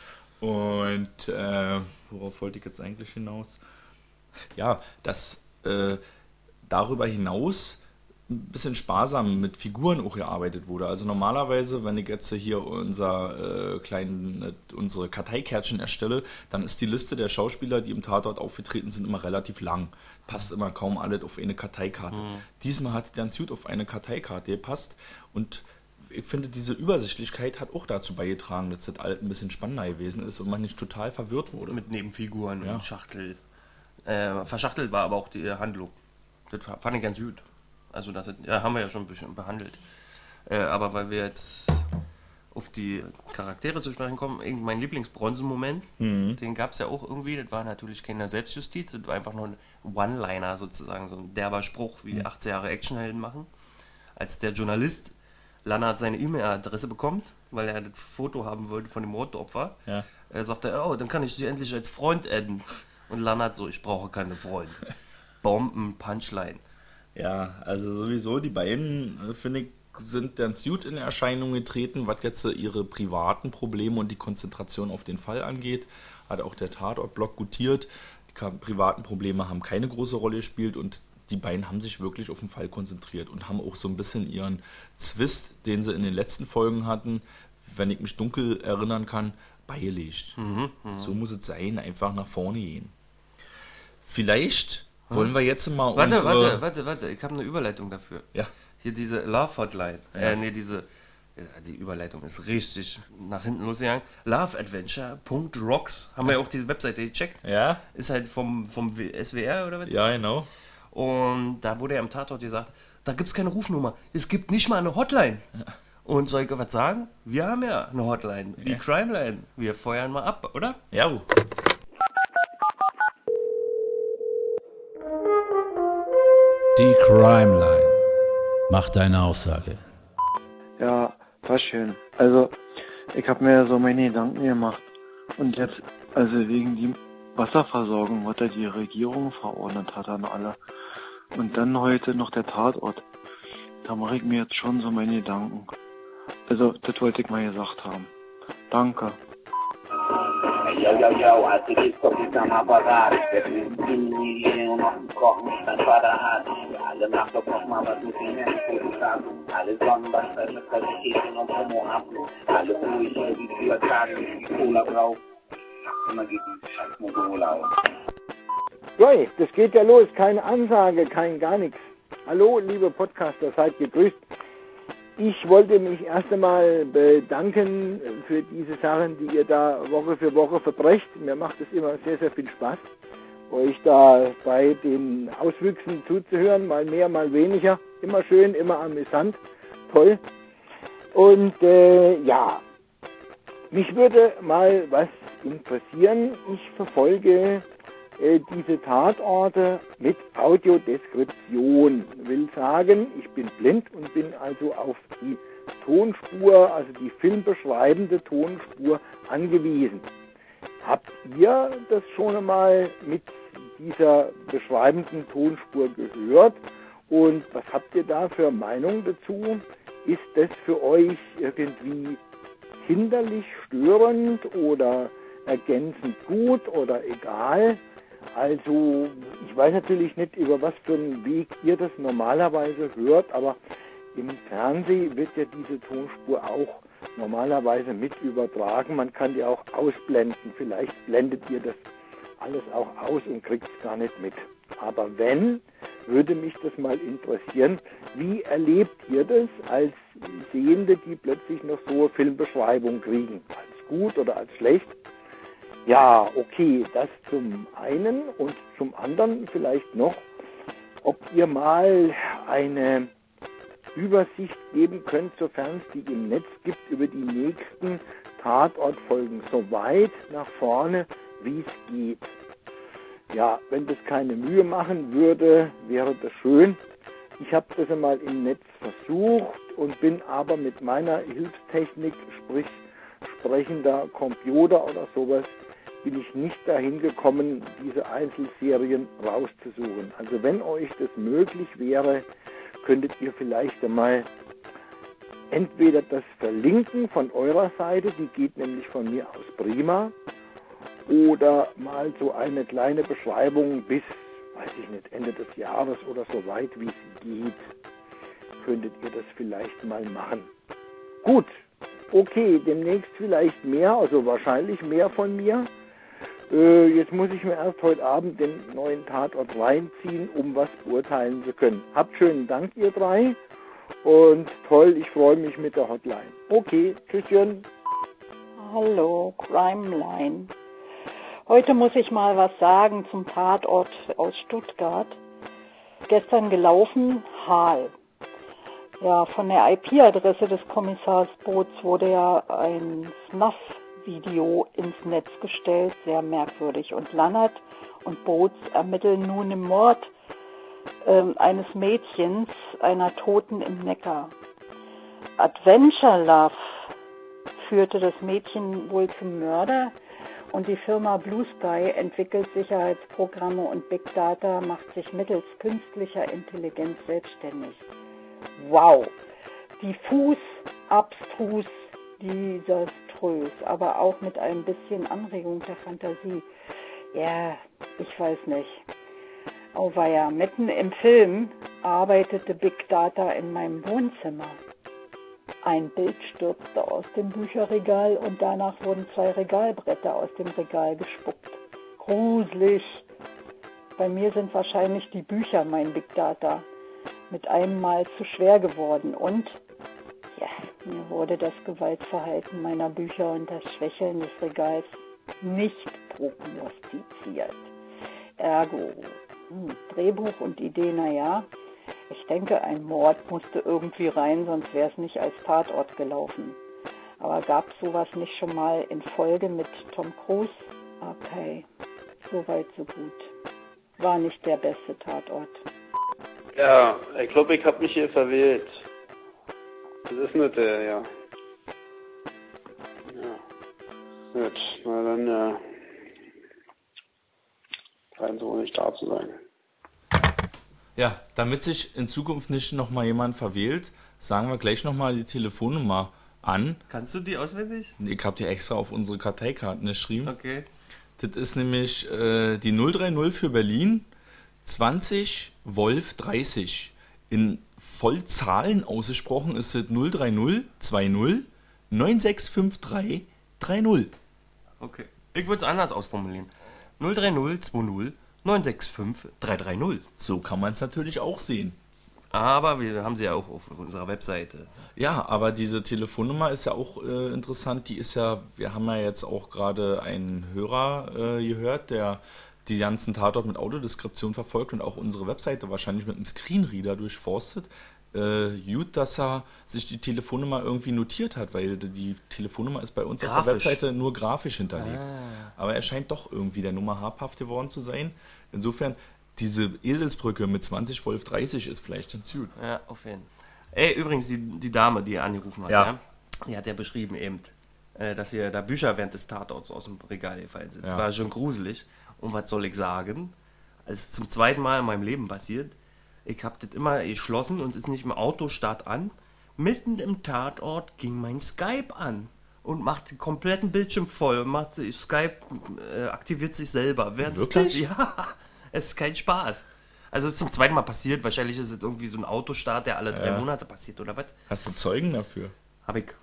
Und worauf wollte ich jetzt eigentlich hinaus? Ja, dass darüber hinaus ein bisschen sparsam mit Figuren auch gearbeitet wurde. Also normalerweise, wenn ich jetzt hier unsere Karteikärtchen erstelle, dann ist die Liste der Schauspieler, die im Tatort aufgetreten sind, immer relativ lang. Passt immer kaum alles auf eine Karteikarte. Diesmal hat der Suit auf eine Karteikarte gepasst und ich finde, diese Übersichtlichkeit hat auch dazu beigetragen, dass das alles ein bisschen spannender gewesen ist und man nicht total verwirrt wurde. Mit Nebenfiguren Ja. und Schachtel. Verschachtelt war aber auch die Handlung. Das fand ich ganz gut. Also das haben wir ja schon ein bisschen behandelt. Aber weil wir jetzt auf die Charaktere zu sprechen kommen, mein Lieblingsbronzenmoment, den gab es ja auch irgendwie, das war natürlich keine Selbstjustiz, das war einfach nur ein One-Liner sozusagen, so ein derber Spruch, wie die 18 Jahre Actionhelden machen. Als der Journalist Lannert seine E-Mail-Adresse bekommt, weil er das Foto haben wollte von dem Mordopfer, sagt er, oh, dann kann ich sie endlich als Freund adden. Und Lannert so, ich brauche keine Freunde. Bomben-Punchline. Ja, also sowieso, die beiden, finde ich, sind ganz gut in Erscheinung getreten, was jetzt ihre privaten Probleme und die Konzentration auf den Fall angeht. Hat auch der Tatort-Blog gutiert. Die privaten Probleme haben keine große Rolle gespielt und die beiden haben sich wirklich auf den Fall konzentriert und haben auch so ein bisschen ihren Zwist, den sie in den letzten Folgen hatten, wenn ich mich dunkel erinnern kann, beigelegt. So muss es sein, einfach nach vorne gehen. Vielleicht wollen wir jetzt mal Warte, ich habe eine Überleitung dafür. Ja. Hier diese Love Hotline. Die Überleitung ist richtig nach hinten losgegangen. Loveadventure.rocks. Haben wir ja auch diese Webseite gecheckt. Ja? Ist halt vom SWR oder was? Ja, genau. Und da wurde ja im Tatort gesagt, da gibt es keine Rufnummer. Es gibt nicht mal eine Hotline. Ja. Und soll ich was sagen? Wir haben ja eine Hotline. Die Crimeline. Wir feuern mal ab, oder? Ja. Die Crimeline. Mach deine Aussage. Ja, war schön. Also, ich habe mir so meine Gedanken gemacht. Und jetzt, also wegen die Wasserversorgung, was da die Regierung verordnet hat an alle. Und dann heute noch der Tatort. Da mache ich mir jetzt schon so meine Gedanken. Also, das wollte ich mal gesagt haben. Danke. Yo, I think it's cookies am Apparat. Und noch ein Kochen, mein Vater hat alle Nacht auf noch mal was mit den Händen haben. Alle Sonnenbastel mit Qualitäten und Promo ab. Alle ruhig, wie die Plakate, wie Cola drauf. Immer geht die Scheißmodul auf. Joi, das geht ja los. Keine Ansage, kein gar nichts. Hallo, liebe Podcaster, seid gegrüßt. Ich wollte mich erst einmal bedanken für diese Sachen, die ihr da Woche für Woche verbrecht. Mir macht es immer sehr, sehr viel Spaß, euch da bei den Auswüchsen zuzuhören. Mal mehr, mal weniger. Immer schön, immer amüsant. Toll. Und ja, mich würde mal was interessieren. Ich verfolge diese Tatorte mit Audiodeskription. Will sagen, ich bin blind und bin also auf die Tonspur, also die filmbeschreibende Tonspur angewiesen. Habt ihr das schon einmal mit dieser beschreibenden Tonspur gehört? Und was habt ihr da für Meinung dazu? Ist das für euch irgendwie hinderlich, störend oder ergänzend gut oder egal? Also, ich weiß natürlich nicht, über was für einen Weg ihr das normalerweise hört, aber im Fernsehen wird ja diese Tonspur auch normalerweise mit übertragen. Man kann die auch ausblenden. Vielleicht blendet ihr das alles auch aus und kriegt es gar nicht mit. Aber wenn, würde mich das mal interessieren, wie erlebt ihr das als Sehende, die plötzlich noch so eine Filmbeschreibung kriegen? Als gut oder als schlecht? Ja, okay, das zum einen und zum anderen vielleicht noch, ob ihr mal eine Übersicht geben könnt, sofern es die im Netz gibt, über die nächsten Tatortfolgen, so weit nach vorne, wie es geht. Ja, wenn das keine Mühe machen würde, wäre das schön. Ich habe das einmal im Netz versucht und bin aber mit meiner Hilfstechnik, sprich sprechender Computer oder sowas, bin ich nicht dahin gekommen, diese Einzelserien rauszusuchen. Also wenn euch das möglich wäre, könntet ihr vielleicht einmal entweder das verlinken von eurer Seite, die geht nämlich von mir aus prima, oder mal so eine kleine Beschreibung bis, weiß ich nicht, Ende des Jahres oder so weit wie es geht, könntet ihr das vielleicht mal machen. Gut, okay, demnächst vielleicht mehr, also wahrscheinlich mehr von mir. Jetzt muss ich mir erst heute Abend den neuen Tatort reinziehen, um was beurteilen zu können. Habt schönen Dank, ihr drei. Und toll, ich freue mich mit der Hotline. Okay, tschüsschen. Hallo, Crimeline. Heute muss ich mal was sagen zum Tatort aus Stuttgart. Gestern gelaufen, Hahl. Ja, von der IP-Adresse des Kommissars Boots wurde ja ein Snuff-Video ins Netz gestellt, sehr merkwürdig. Und Lannert und Boots ermitteln nun im Mord eines Mädchens, einer Toten im Neckar. Adventure Love führte das Mädchen wohl zum Mörder und die Firma Blue Sky entwickelt Sicherheitsprogramme und Big Data macht sich mittels künstlicher Intelligenz selbstständig. Wow! Diffus, abstrus, desaströs, aber auch mit ein bisschen Anregung der Fantasie. Ja, ich weiß nicht. Auweia, mitten im Film arbeitete Big Data in meinem Wohnzimmer. Ein Bild stürzte aus dem Bücherregal und danach wurden 2 Regalbretter aus dem Regal gespuckt. Gruselig. Bei mir sind wahrscheinlich die Bücher mein Big Data. Mit einem Mal zu schwer geworden und, ja, mir wurde das Gewaltverhalten meiner Bücher und das Schwächeln des Regals nicht prognostiziert. Ergo, Drehbuch und Idee, naja, ich denke, ein Mord musste irgendwie rein, sonst wäre es nicht als Tatort gelaufen. Aber gab es sowas nicht schon mal in Folge mit Tom Cruise? Okay, soweit so gut. War nicht der beste Tatort. Ja, ich glaube, ich habe mich hier verwählt. Das ist nicht der, ja. Ja. Gut, na dann, scheint so nicht da zu sein. Ja, damit sich in Zukunft nicht nochmal jemand verwählt, sagen wir gleich nochmal die Telefonnummer an. Kannst du die auswendig? Ich habe die extra auf unsere Karteikarten geschrieben. Okay. Das ist nämlich die 030 für Berlin, 20 Wolf 30. In Vollzahlen ausgesprochen ist es 030 20 9653 30. Okay. Ich würde es anders ausformulieren. 030 20 965 330. So kann man es natürlich auch sehen. Aber wir haben sie ja auch auf unserer Webseite. Ja, aber diese Telefonnummer ist ja auch interessant. Die ist ja, wir haben ja jetzt auch gerade einen Hörer gehört, der die ganzen Tatort mit Audiodeskription verfolgt und auch unsere Webseite wahrscheinlich mit einem Screenreader durchforstet. Gut, dass er sich die Telefonnummer irgendwie notiert hat, weil die Telefonnummer ist bei uns grafisch auf der Webseite nur grafisch hinterlegt. Aber er scheint doch irgendwie der Nummer habhaft geworden zu sein. Insofern, diese Eselsbrücke mit 20 Wolf 30 ist vielleicht ganz gut. Ja, auf jeden Fall. Ey, übrigens, die Dame, die angerufen hat, ja, die hat ja beschrieben eben, dass hier da Bücher während des Tatorts aus dem Regal gefallen sind. Ja. War schon gruselig. Und was soll ich sagen? Es ist zum zweiten Mal in meinem Leben passiert. Ich habe das immer geschlossen und ist nicht im Autostart an. Mitten im Tatort ging mein Skype an und macht den kompletten Bildschirm voll. Skype aktiviert sich selber. Wirklich? Ja, es ist kein Spaß. Also es ist zum zweiten Mal passiert. Wahrscheinlich ist es irgendwie so ein Autostart, der alle 3 Monate passiert, oder was? Hast du Zeugen dafür? Hab ich.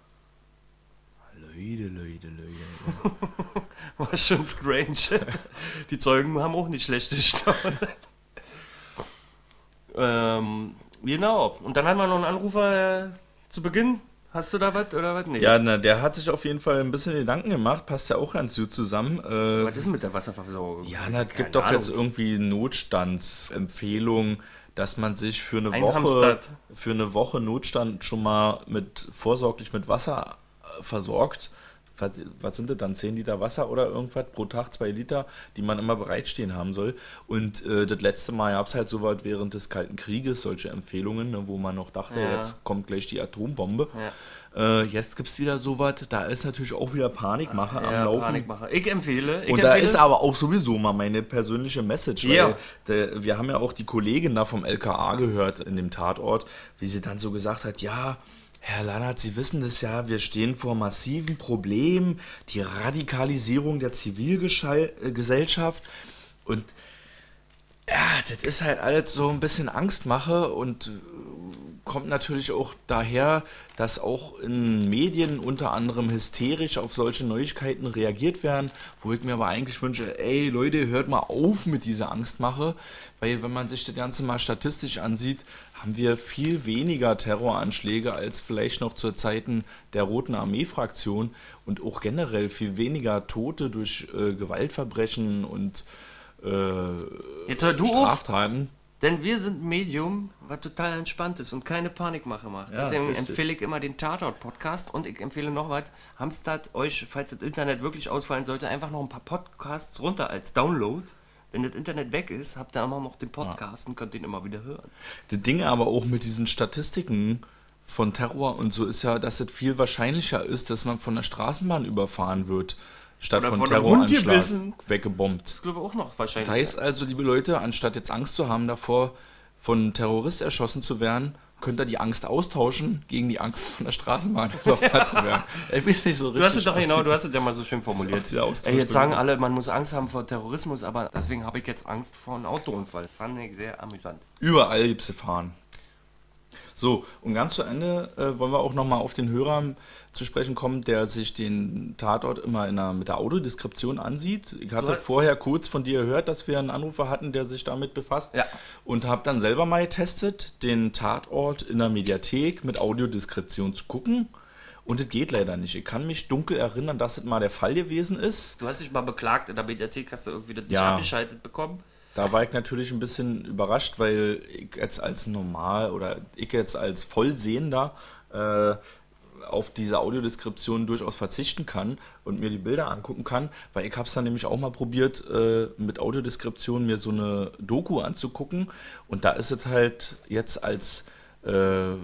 Leute. War schon strange. Die Zeugen haben auch nicht schlecht gestaunt. Genau. Und dann hatten wir noch einen Anrufer zu Beginn. Hast du da was oder was? Nee. Ja, na, der hat sich auf jeden Fall ein bisschen Gedanken gemacht. Passt ja auch ganz gut zusammen. Was ist denn mit der Wasserversorgung? Ja, na, es gibt doch jetzt irgendwie Notstandsempfehlungen, dass man sich für eine Einhamstert. Woche Notstand schon mal vorsorglich mit Wasser versorgt. Was sind das dann? 10 Liter Wasser oder irgendwas pro Tag, 2 Liter, die man immer bereitstehen haben soll. Und das letzte Mal gab es halt so weit während des Kalten Krieges solche Empfehlungen, ne, wo man noch dachte, jetzt kommt gleich die Atombombe. Ja. Jetzt gibt es wieder so was, da ist natürlich auch wieder Panikmache am Laufen. Panikmache. Ich empfehle. Da ist aber auch sowieso mal meine persönliche Message, weil wir haben ja auch die Kollegin da vom LKA gehört in dem Tatort, wie sie dann so gesagt hat, ja, Herr Lannert, Sie wissen das ja, wir stehen vor massiven Problemen, die Radikalisierung der Zivilgesellschaft und ja, das ist halt alles so ein bisschen Angstmache und kommt natürlich auch daher, dass auch in Medien unter anderem hysterisch auf solche Neuigkeiten reagiert werden, wo ich mir aber eigentlich wünsche, ey Leute, hört mal auf mit dieser Angstmache, weil wenn man sich das Ganze mal statistisch ansieht, haben wir viel weniger Terroranschläge als vielleicht noch zu Zeiten der Roten Armee-Fraktion und auch generell viel weniger Tote durch Gewaltverbrechen und Jetzt hör du Straftaten. Denn wir sind ein Medium, was total entspannt ist und keine Panikmache macht. Ja, deswegen richtig. empfehle ich immer den Tatort-Podcast und ich empfehle noch was. Hamstert euch, falls das Internet wirklich ausfallen sollte, einfach noch ein paar Podcasts runter als Download. Wenn das Internet weg ist, habt ihr immer noch den Podcast und könnt den immer wieder hören. Das Ding aber auch mit diesen Statistiken von Terror und so ist ja, dass es viel wahrscheinlicher ist, dass man von der Straßenbahn überfahren wird, statt Oder von von einem Hund Terroranschlag gebissen. weggebombt. Das ist, glaube ich, auch noch wahrscheinlich. Das heißt also, liebe Leute, anstatt jetzt Angst zu haben davor, von Terroristen erschossen zu werden, könnt ihr die Angst austauschen gegen die Angst, von der Straßenbahn überfahren zu werden. Ich weiß nicht so richtig. Du hast es doch genau, du hast es ja mal so schön formuliert. Jetzt sagen alle, man muss Angst haben vor Terrorismus, aber deswegen habe ich jetzt Angst vor einem Autounfall. Fand ich sehr amüsant. Überall gibt es Gefahren. So, und ganz zu Ende wollen wir auch nochmal auf den Hörer zu sprechen kommen, der sich den Tatort immer mit der Audiodeskription ansieht. Ich hatte vorher kurz von dir gehört, dass wir einen Anrufer hatten, der sich damit befasst. Ja. Und habe dann selber mal getestet, den Tatort in der Mediathek mit Audiodeskription zu gucken. Und es geht leider nicht. Ich kann mich dunkel erinnern, dass es mal der Fall gewesen ist. Du hast dich mal beklagt, in der Mediathek hast du irgendwie das nicht abgeschaltet bekommen. Da war ich natürlich ein bisschen überrascht, weil ich jetzt als Vollsehender auf diese Audiodeskription durchaus verzichten kann und mir die Bilder angucken kann, weil ich habe es dann nämlich auch mal probiert, mit Audiodeskription mir so eine Doku anzugucken und da ist es halt jetzt als 100%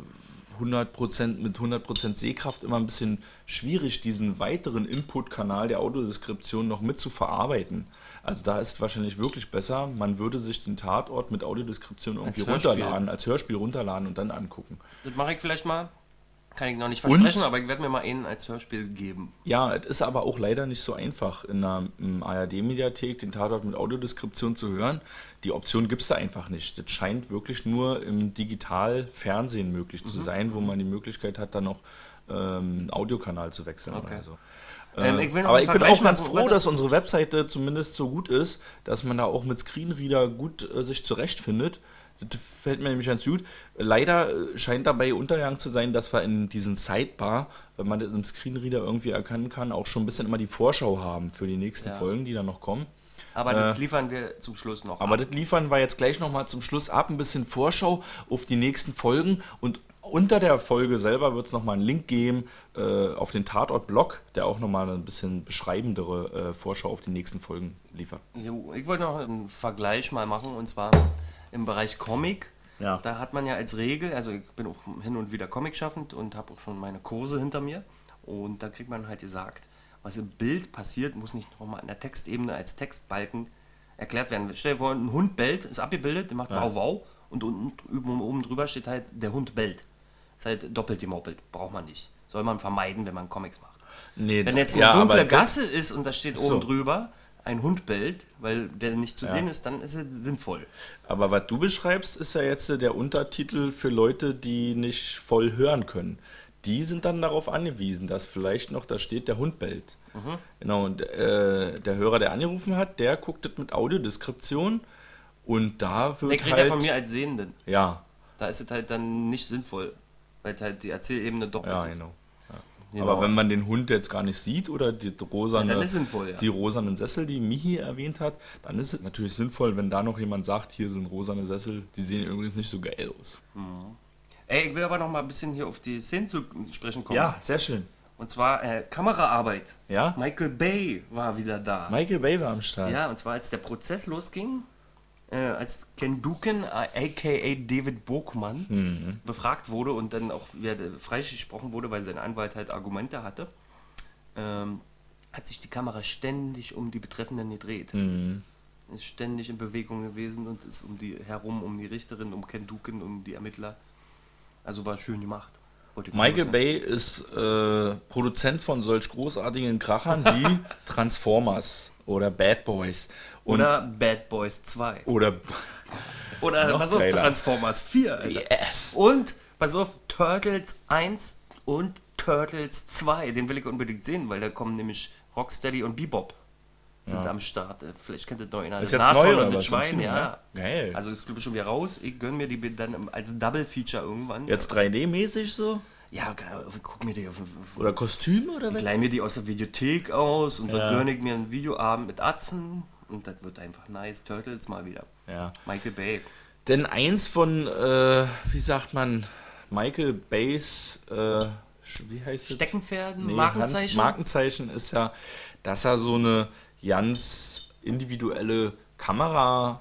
mit 100% Sehkraft immer ein bisschen schwierig, diesen weiteren Input-Kanal der Audiodeskription noch mit zu verarbeiten. Also da ist es wahrscheinlich wirklich besser, man würde sich den Tatort mit Audiodeskription irgendwie als Hörspiel runterladen und dann angucken. Das mache ich vielleicht mal. Kann ich noch nicht versprechen, aber ich werde mir mal einen als Hörspiel geben. Ja, es ist aber auch leider nicht so einfach, in der ARD-Mediathek den Tatort mit Audiodeskription zu hören. Die Option gibt es da einfach nicht. Das scheint wirklich nur im Digital-Fernsehen möglich zu sein, wo man die Möglichkeit hat, dann noch einen Audiokanal zu wechseln oder so. Aber ich bin auch ganz froh, dass unsere Webseite zumindest so gut ist, dass man da auch mit Screenreader gut sich zurechtfindet. Das fällt mir nämlich ganz gut. Leider scheint dabei untergegangen zu sein, dass wir in diesen Sidebar, wenn man das im Screenreader irgendwie erkennen kann, auch schon ein bisschen immer die Vorschau haben für die nächsten Folgen, die dann noch kommen. Aber das liefern wir zum Schluss noch ab. Das liefern wir jetzt gleich nochmal zum Schluss ab. Ein bisschen Vorschau auf die nächsten Folgen und unter der Folge selber wird es nochmal einen Link geben auf den Tatort-Blog, der auch nochmal ein bisschen beschreibendere Vorschau auf die nächsten Folgen liefert. Ich wollte noch einen Vergleich mal machen und zwar im Bereich Comic. Ja. Da hat man ja als Regel, also ich bin auch hin und wieder Comic-schaffend und habe auch schon meine Kurse hinter mir und da kriegt man halt gesagt, was im Bild passiert, muss nicht nochmal an der Textebene als Textbalken erklärt werden. Stell dir vor, ein Hund bellt, ist abgebildet, der macht wow wow und oben drüber steht halt, der Hund bellt. Ist halt doppelt gemoppelt, braucht man nicht. Soll man vermeiden, wenn man Comics macht. Nee, wenn jetzt eine dunkle Gasse ist und da steht oben drüber, ein Hund bellt, weil der nicht zu sehen ist, dann ist es sinnvoll. Aber was du beschreibst, ist ja jetzt der Untertitel für Leute, die nicht voll hören können. Die sind dann darauf angewiesen, dass vielleicht noch da steht, der Hund bellt. Genau, und der Hörer, der angerufen hat, der guckt das mit Audiodeskription und da wird der kriegt ja von mir als Sehenden. Ja. Da ist es halt dann nicht sinnvoll, weil halt die Erzählebene doppelt ist. Genau. Ja. Genau. Aber wenn man den Hund jetzt gar nicht sieht oder die rosane, dann ist sinnvoll, ja. die rosanen Sessel, die Michi erwähnt hat, dann ist es natürlich sinnvoll, wenn da noch jemand sagt, hier sind rosane Sessel, die sehen übrigens nicht so geil aus. Ey, ich will aber noch mal ein bisschen hier auf die Szenen zu sprechen kommen. Ja, sehr schön. Und zwar Kameraarbeit. Ja? Michael Bay war wieder da. Michael Bay war am Start. Ja, und zwar als der Prozess losging, als Ken Duken, a.k.a. David Borgman, befragt wurde und dann auch wieder freigesprochen wurde, weil sein Anwalt halt Argumente hatte, hat sich die Kamera ständig um die Betreffenden gedreht. Ist ständig in Bewegung gewesen und ist um die Richterin, um Ken Duken, um die Ermittler. Also war schön gemacht. Michael Bay ist Produzent von solch großartigen Krachern wie Transformers oder Bad Boys. Oder Bad Boys 2. Oder pass auf, Transformers 4. Alter. Yes. Und pass auf, Turtles 1 und Turtles 2. Den will ich unbedingt sehen, weil da kommen nämlich Rocksteady und Bebop sind am Start. Vielleicht kennt ihr noch einer. Ist jetzt neu oder und das was? Schwein, ja. Geil. Also ist glaube ich schon wieder raus. Ich gönne mir die dann als Double-Feature irgendwann. Jetzt 3D-mäßig so? Ja, guck mir die auf. Oder Kostüme oder was? Ich leih mir die aus der Videothek aus und Ja. dann gönne ich mir einen Videoabend mit Atzen und das wird einfach nice. Turtles mal wieder. Ja. Michael Bay. Denn eins von, wie sagt man, Michael Bays, wie heißt es? Steckenpferden, Markenzeichen? Markenzeichen ist ja, dass er so eine ganz individuelle Kamerafahrt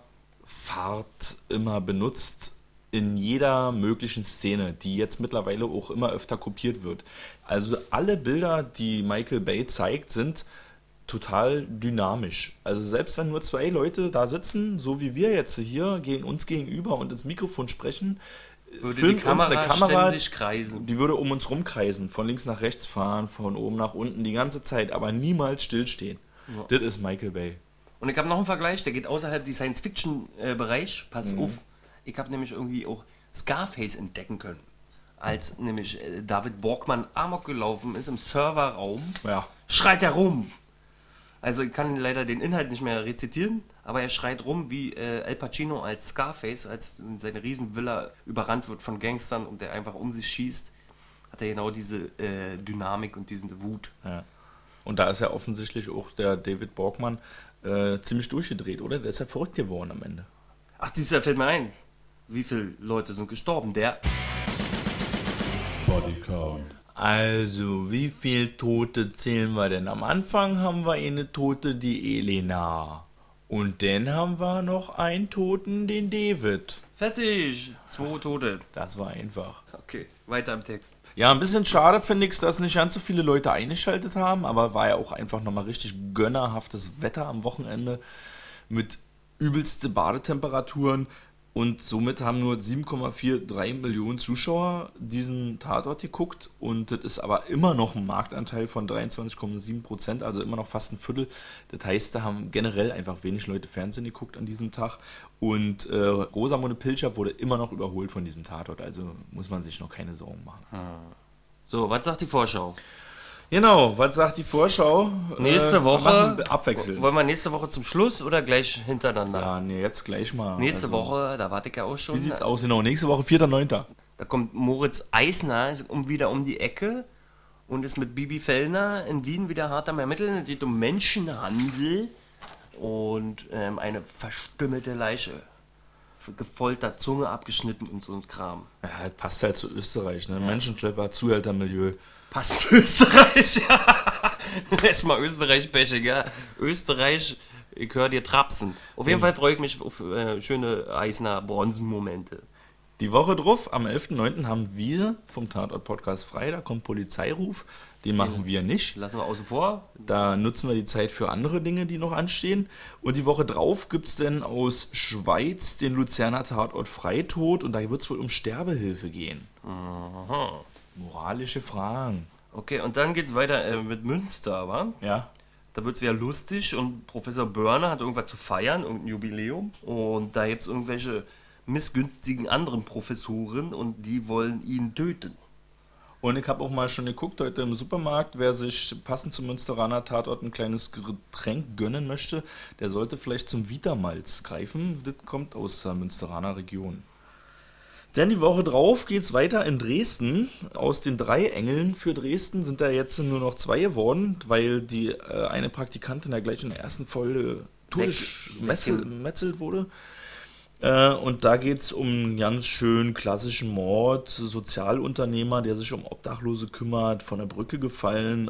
immer benutzt in jeder möglichen Szene, die jetzt mittlerweile auch immer öfter kopiert wird. Also alle Bilder, die Michael Bay zeigt, sind total dynamisch. Also selbst wenn nur zwei Leute da sitzen, so wie wir jetzt hier, uns gegenüber und ins Mikrofon sprechen, Würde filmt die Kamera uns eine Kamera, ständig kreisen. die würde um uns rumkreisen, von links nach rechts fahren, von oben nach unten, die ganze Zeit, aber niemals stillstehen. Ja. Das ist Michael Bay. Und ich habe noch einen Vergleich, der geht außerhalb des Science-Fiction-Bereich. Pass auf, ich habe nämlich irgendwie auch Scarface entdecken können. Als nämlich David Borgman amok gelaufen ist im Serverraum, schreit er rum. Also ich kann leider den Inhalt nicht mehr rezitieren, aber er schreit rum wie Al Pacino als Scarface, als seine Riesenvilla überrannt wird von Gangstern und der einfach um sich schießt, hat er genau diese Dynamik und diese Wut. Ja. Und da ist ja offensichtlich auch der David Borgman ziemlich durchgedreht, oder? Der ist ja verrückt geworden am Ende. Ach, dieser fällt mir ein. Wie viele Leute sind gestorben? Der Bodycount. Also, wie viele Tote zählen wir denn? Am Anfang haben wir eine Tote, die Elena. Und dann haben wir noch einen Toten, den David. Fertig. 2 Tote. Das war einfach. Okay, weiter im Text. Ja, ein bisschen schade finde ich, dass nicht ganz so viele Leute eingeschaltet haben, aber war ja auch einfach nochmal richtig gönnerhaftes Wetter am Wochenende mit übelste Badetemperaturen und somit haben nur 7,43 Millionen Zuschauer diesen Tatort geguckt und das ist aber immer noch ein Marktanteil von 23,7%, also immer noch fast ein Viertel. Das heißt, da haben generell einfach wenig Leute Fernsehen geguckt an diesem Tag und Rosamunde Pilcher wurde immer noch überholt von diesem Tatort, also muss man sich noch keine Sorgen machen. So, was sagt die Vorschau? Genau, was sagt die Vorschau? Nächste Woche. Machen abwechselnd. Wollen wir nächste Woche zum Schluss oder gleich hintereinander? Ja, nee, jetzt gleich mal. Nächste Woche, da warte ich ja auch schon. Wie sieht's aus? Genau, nächste Woche, 4.9. Da kommt Moritz Eisner wieder um die Ecke und ist mit Bibi Fellner in Wien wieder hart am Ermitteln. Es geht um Menschenhandel und eine verstümmelte Leiche. Gefoltert, Zunge abgeschnitten und so ein Kram. Ja, das passt halt zu Österreich, ne? Menschenschlepper, Zuhältermilieu. Passt zu Österreich, ja. Erstmal Österreich-Bashing, ja. Österreich, ich höre dir trapsen. Auf jeden Fall freue ich mich auf schöne Eisner-Bronzen-Momente. Die Woche drauf, am 11.9. haben wir vom Tatort-Podcast frei, da kommt Polizeiruf, den machen wir nicht. Lassen wir außen vor. Da nutzen wir die Zeit für andere Dinge, die noch anstehen. Und die Woche drauf gibt es dann aus Schweiz den Luzerner Tatort Freitod und da wird es wohl um Sterbehilfe gehen. Aha. Moralische Fragen. Okay, und dann geht's weiter mit Münster, wa? Ja. Da wird's wieder lustig und Professor Börner hat irgendwas zu feiern, irgendein Jubiläum. Und da gibt's irgendwelche missgünstigen anderen Professoren und die wollen ihn töten. Und ich habe auch mal schon geguckt heute im Supermarkt, wer sich passend zum Münsteraner Tatort ein kleines Getränk gönnen möchte, der sollte vielleicht zum Vitamalz greifen. Das kommt aus der Münsteraner Region. Denn die Woche drauf geht's weiter in Dresden. Aus den 3 Engeln für Dresden sind da jetzt nur noch 2 geworden, weil die eine Praktikantin da gleich in der ersten Folge gemetzelt wurde. Und da geht's um einen ganz schön klassischen Mord, Sozialunternehmer, der sich um Obdachlose kümmert, von der Brücke gefallen,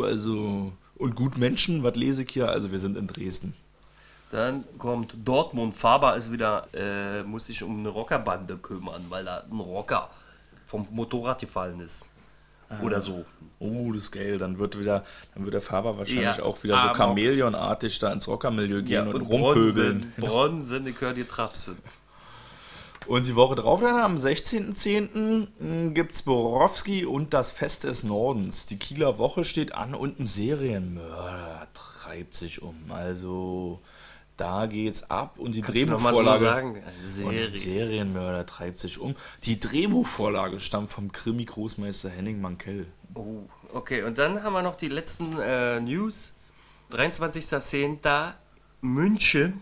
und gut Menschen, was lese ich hier? Also wir sind in Dresden. Dann kommt Dortmund. Faber ist wieder, muss sich um eine Rockerbande kümmern, weil da ein Rocker vom Motorrad gefallen ist. Oder so. Oh, das ist geil. Dann wird der Faber wahrscheinlich auch wieder so Chamäleonartig da ins Rockermilieu gehen und rumpöbeln. Bronzen, ich höre die Trapsen. Und die Woche drauf dann, am 16.10. gibt's Borowski und das Fest des Nordens. Die Kieler Woche steht an und ein Serienmörder treibt sich um. Also da geht's ab und die Drehbuchvorlage. Serienmörder treibt sich um. Die Drehbuchvorlage stammt vom Krimi-Großmeister Henning Mankell. Oh, okay. Und dann haben wir noch die letzten News. 23.10. München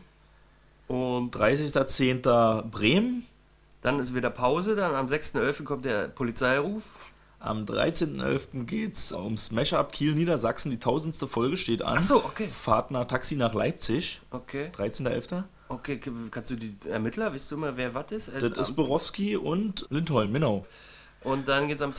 und 30.10. Bremen. Dann ist wieder Pause. Dann am 6.11. kommt der Polizeiruf. Am 13.11. geht's ums Mashup Kiel Niedersachsen. Die 1000. Folge steht an. Achso, okay. Fahrt nach Taxi nach Leipzig. Okay. 13.11. Okay, kannst du die Ermittler, weißt du mal, wer was ist? Das ist Borowski und Lindholm, genau. Und dann geht's am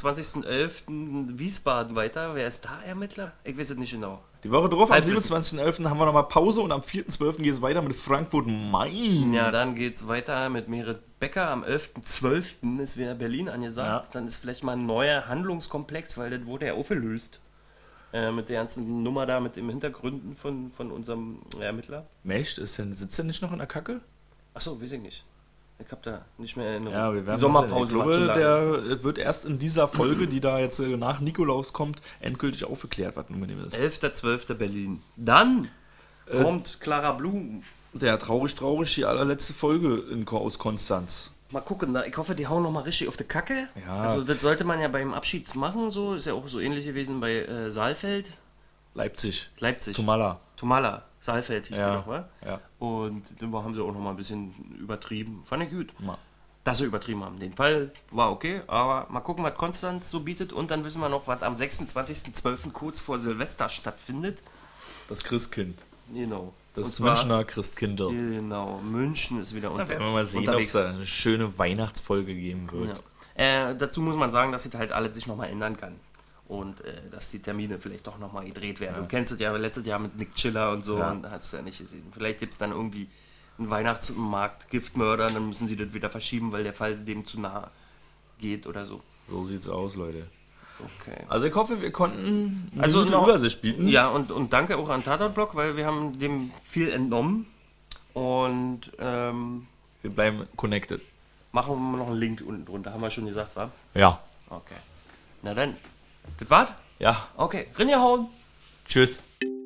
20.11. Wiesbaden weiter. Wer ist da Ermittler? Ich weiß es nicht genau. Die Woche drauf, am 27.11. haben wir nochmal Pause und am 4.12. geht es weiter mit Frankfurt-Main. Ja, dann geht's weiter mit Merit Becker. Am 11.12. ist wieder Berlin angesagt. Ja. Dann ist vielleicht mal ein neuer Handlungskomplex, weil das wurde ja aufgelöst. Mit der ganzen Nummer da, mit den Hintergründen von unserem Ermittler. Mensch, sitzt der nicht noch in der Kacke? Achso, weiß ich nicht. Ich hab da nicht mehr Erinnerung. Ja, wir werden die Sommerpause war zu lang. Der wird erst in dieser Folge, die da jetzt nach Nikolaus kommt, endgültig aufgeklärt, was nun mit dem ist. 11.12. Berlin. Dann kommt Clara Blum. Der traurig, die allerletzte Folge aus Konstanz. Mal gucken, ich hoffe, die hauen nochmal richtig auf die Kacke. Ja. Also das sollte man ja beim Abschied machen, so. Ist ja auch so ähnlich gewesen bei Saalfeld. Leipzig. Tomala. Saalfeld hieß die noch, wa? Ja. Und dann haben sie auch noch mal ein bisschen übertrieben. Fand ich gut. Dass sie übertrieben haben. Den Fall war okay, aber mal gucken, was Konstanz so bietet. Und dann wissen wir noch, was am 26.12. kurz vor Silvester stattfindet. Das Christkind. Genau. Das Münchner Christkindl. Genau, München ist wieder unterwegs. Da werden wir mal sehen, ob es da eine schöne Weihnachtsfolge geben wird. Ja. Dazu muss man sagen, dass es halt alles sich nochmal ändern kann. Und dass die Termine vielleicht doch nochmal gedreht werden. Ja. Du kennst es ja letztes Jahr mit Nick Chiller und so und hast es ja nicht gesehen. Vielleicht gibt es dann irgendwie einen Weihnachtsmarkt, Giftmörder, dann müssen sie das wieder verschieben, weil der Fall dem zu nah geht oder so. So sieht's aus, Leute. Okay. Also ich hoffe, wir konnten eine gute Übersicht bieten. Ja, und danke auch an Tatortblog, weil wir haben dem viel entnommen. Und wir bleiben connected. Machen wir noch einen Link unten drunter, haben wir schon gesagt, wa? Ja. Okay. Na dann. Das war's? Ja. Okay. Rinja hauen. Tschüss.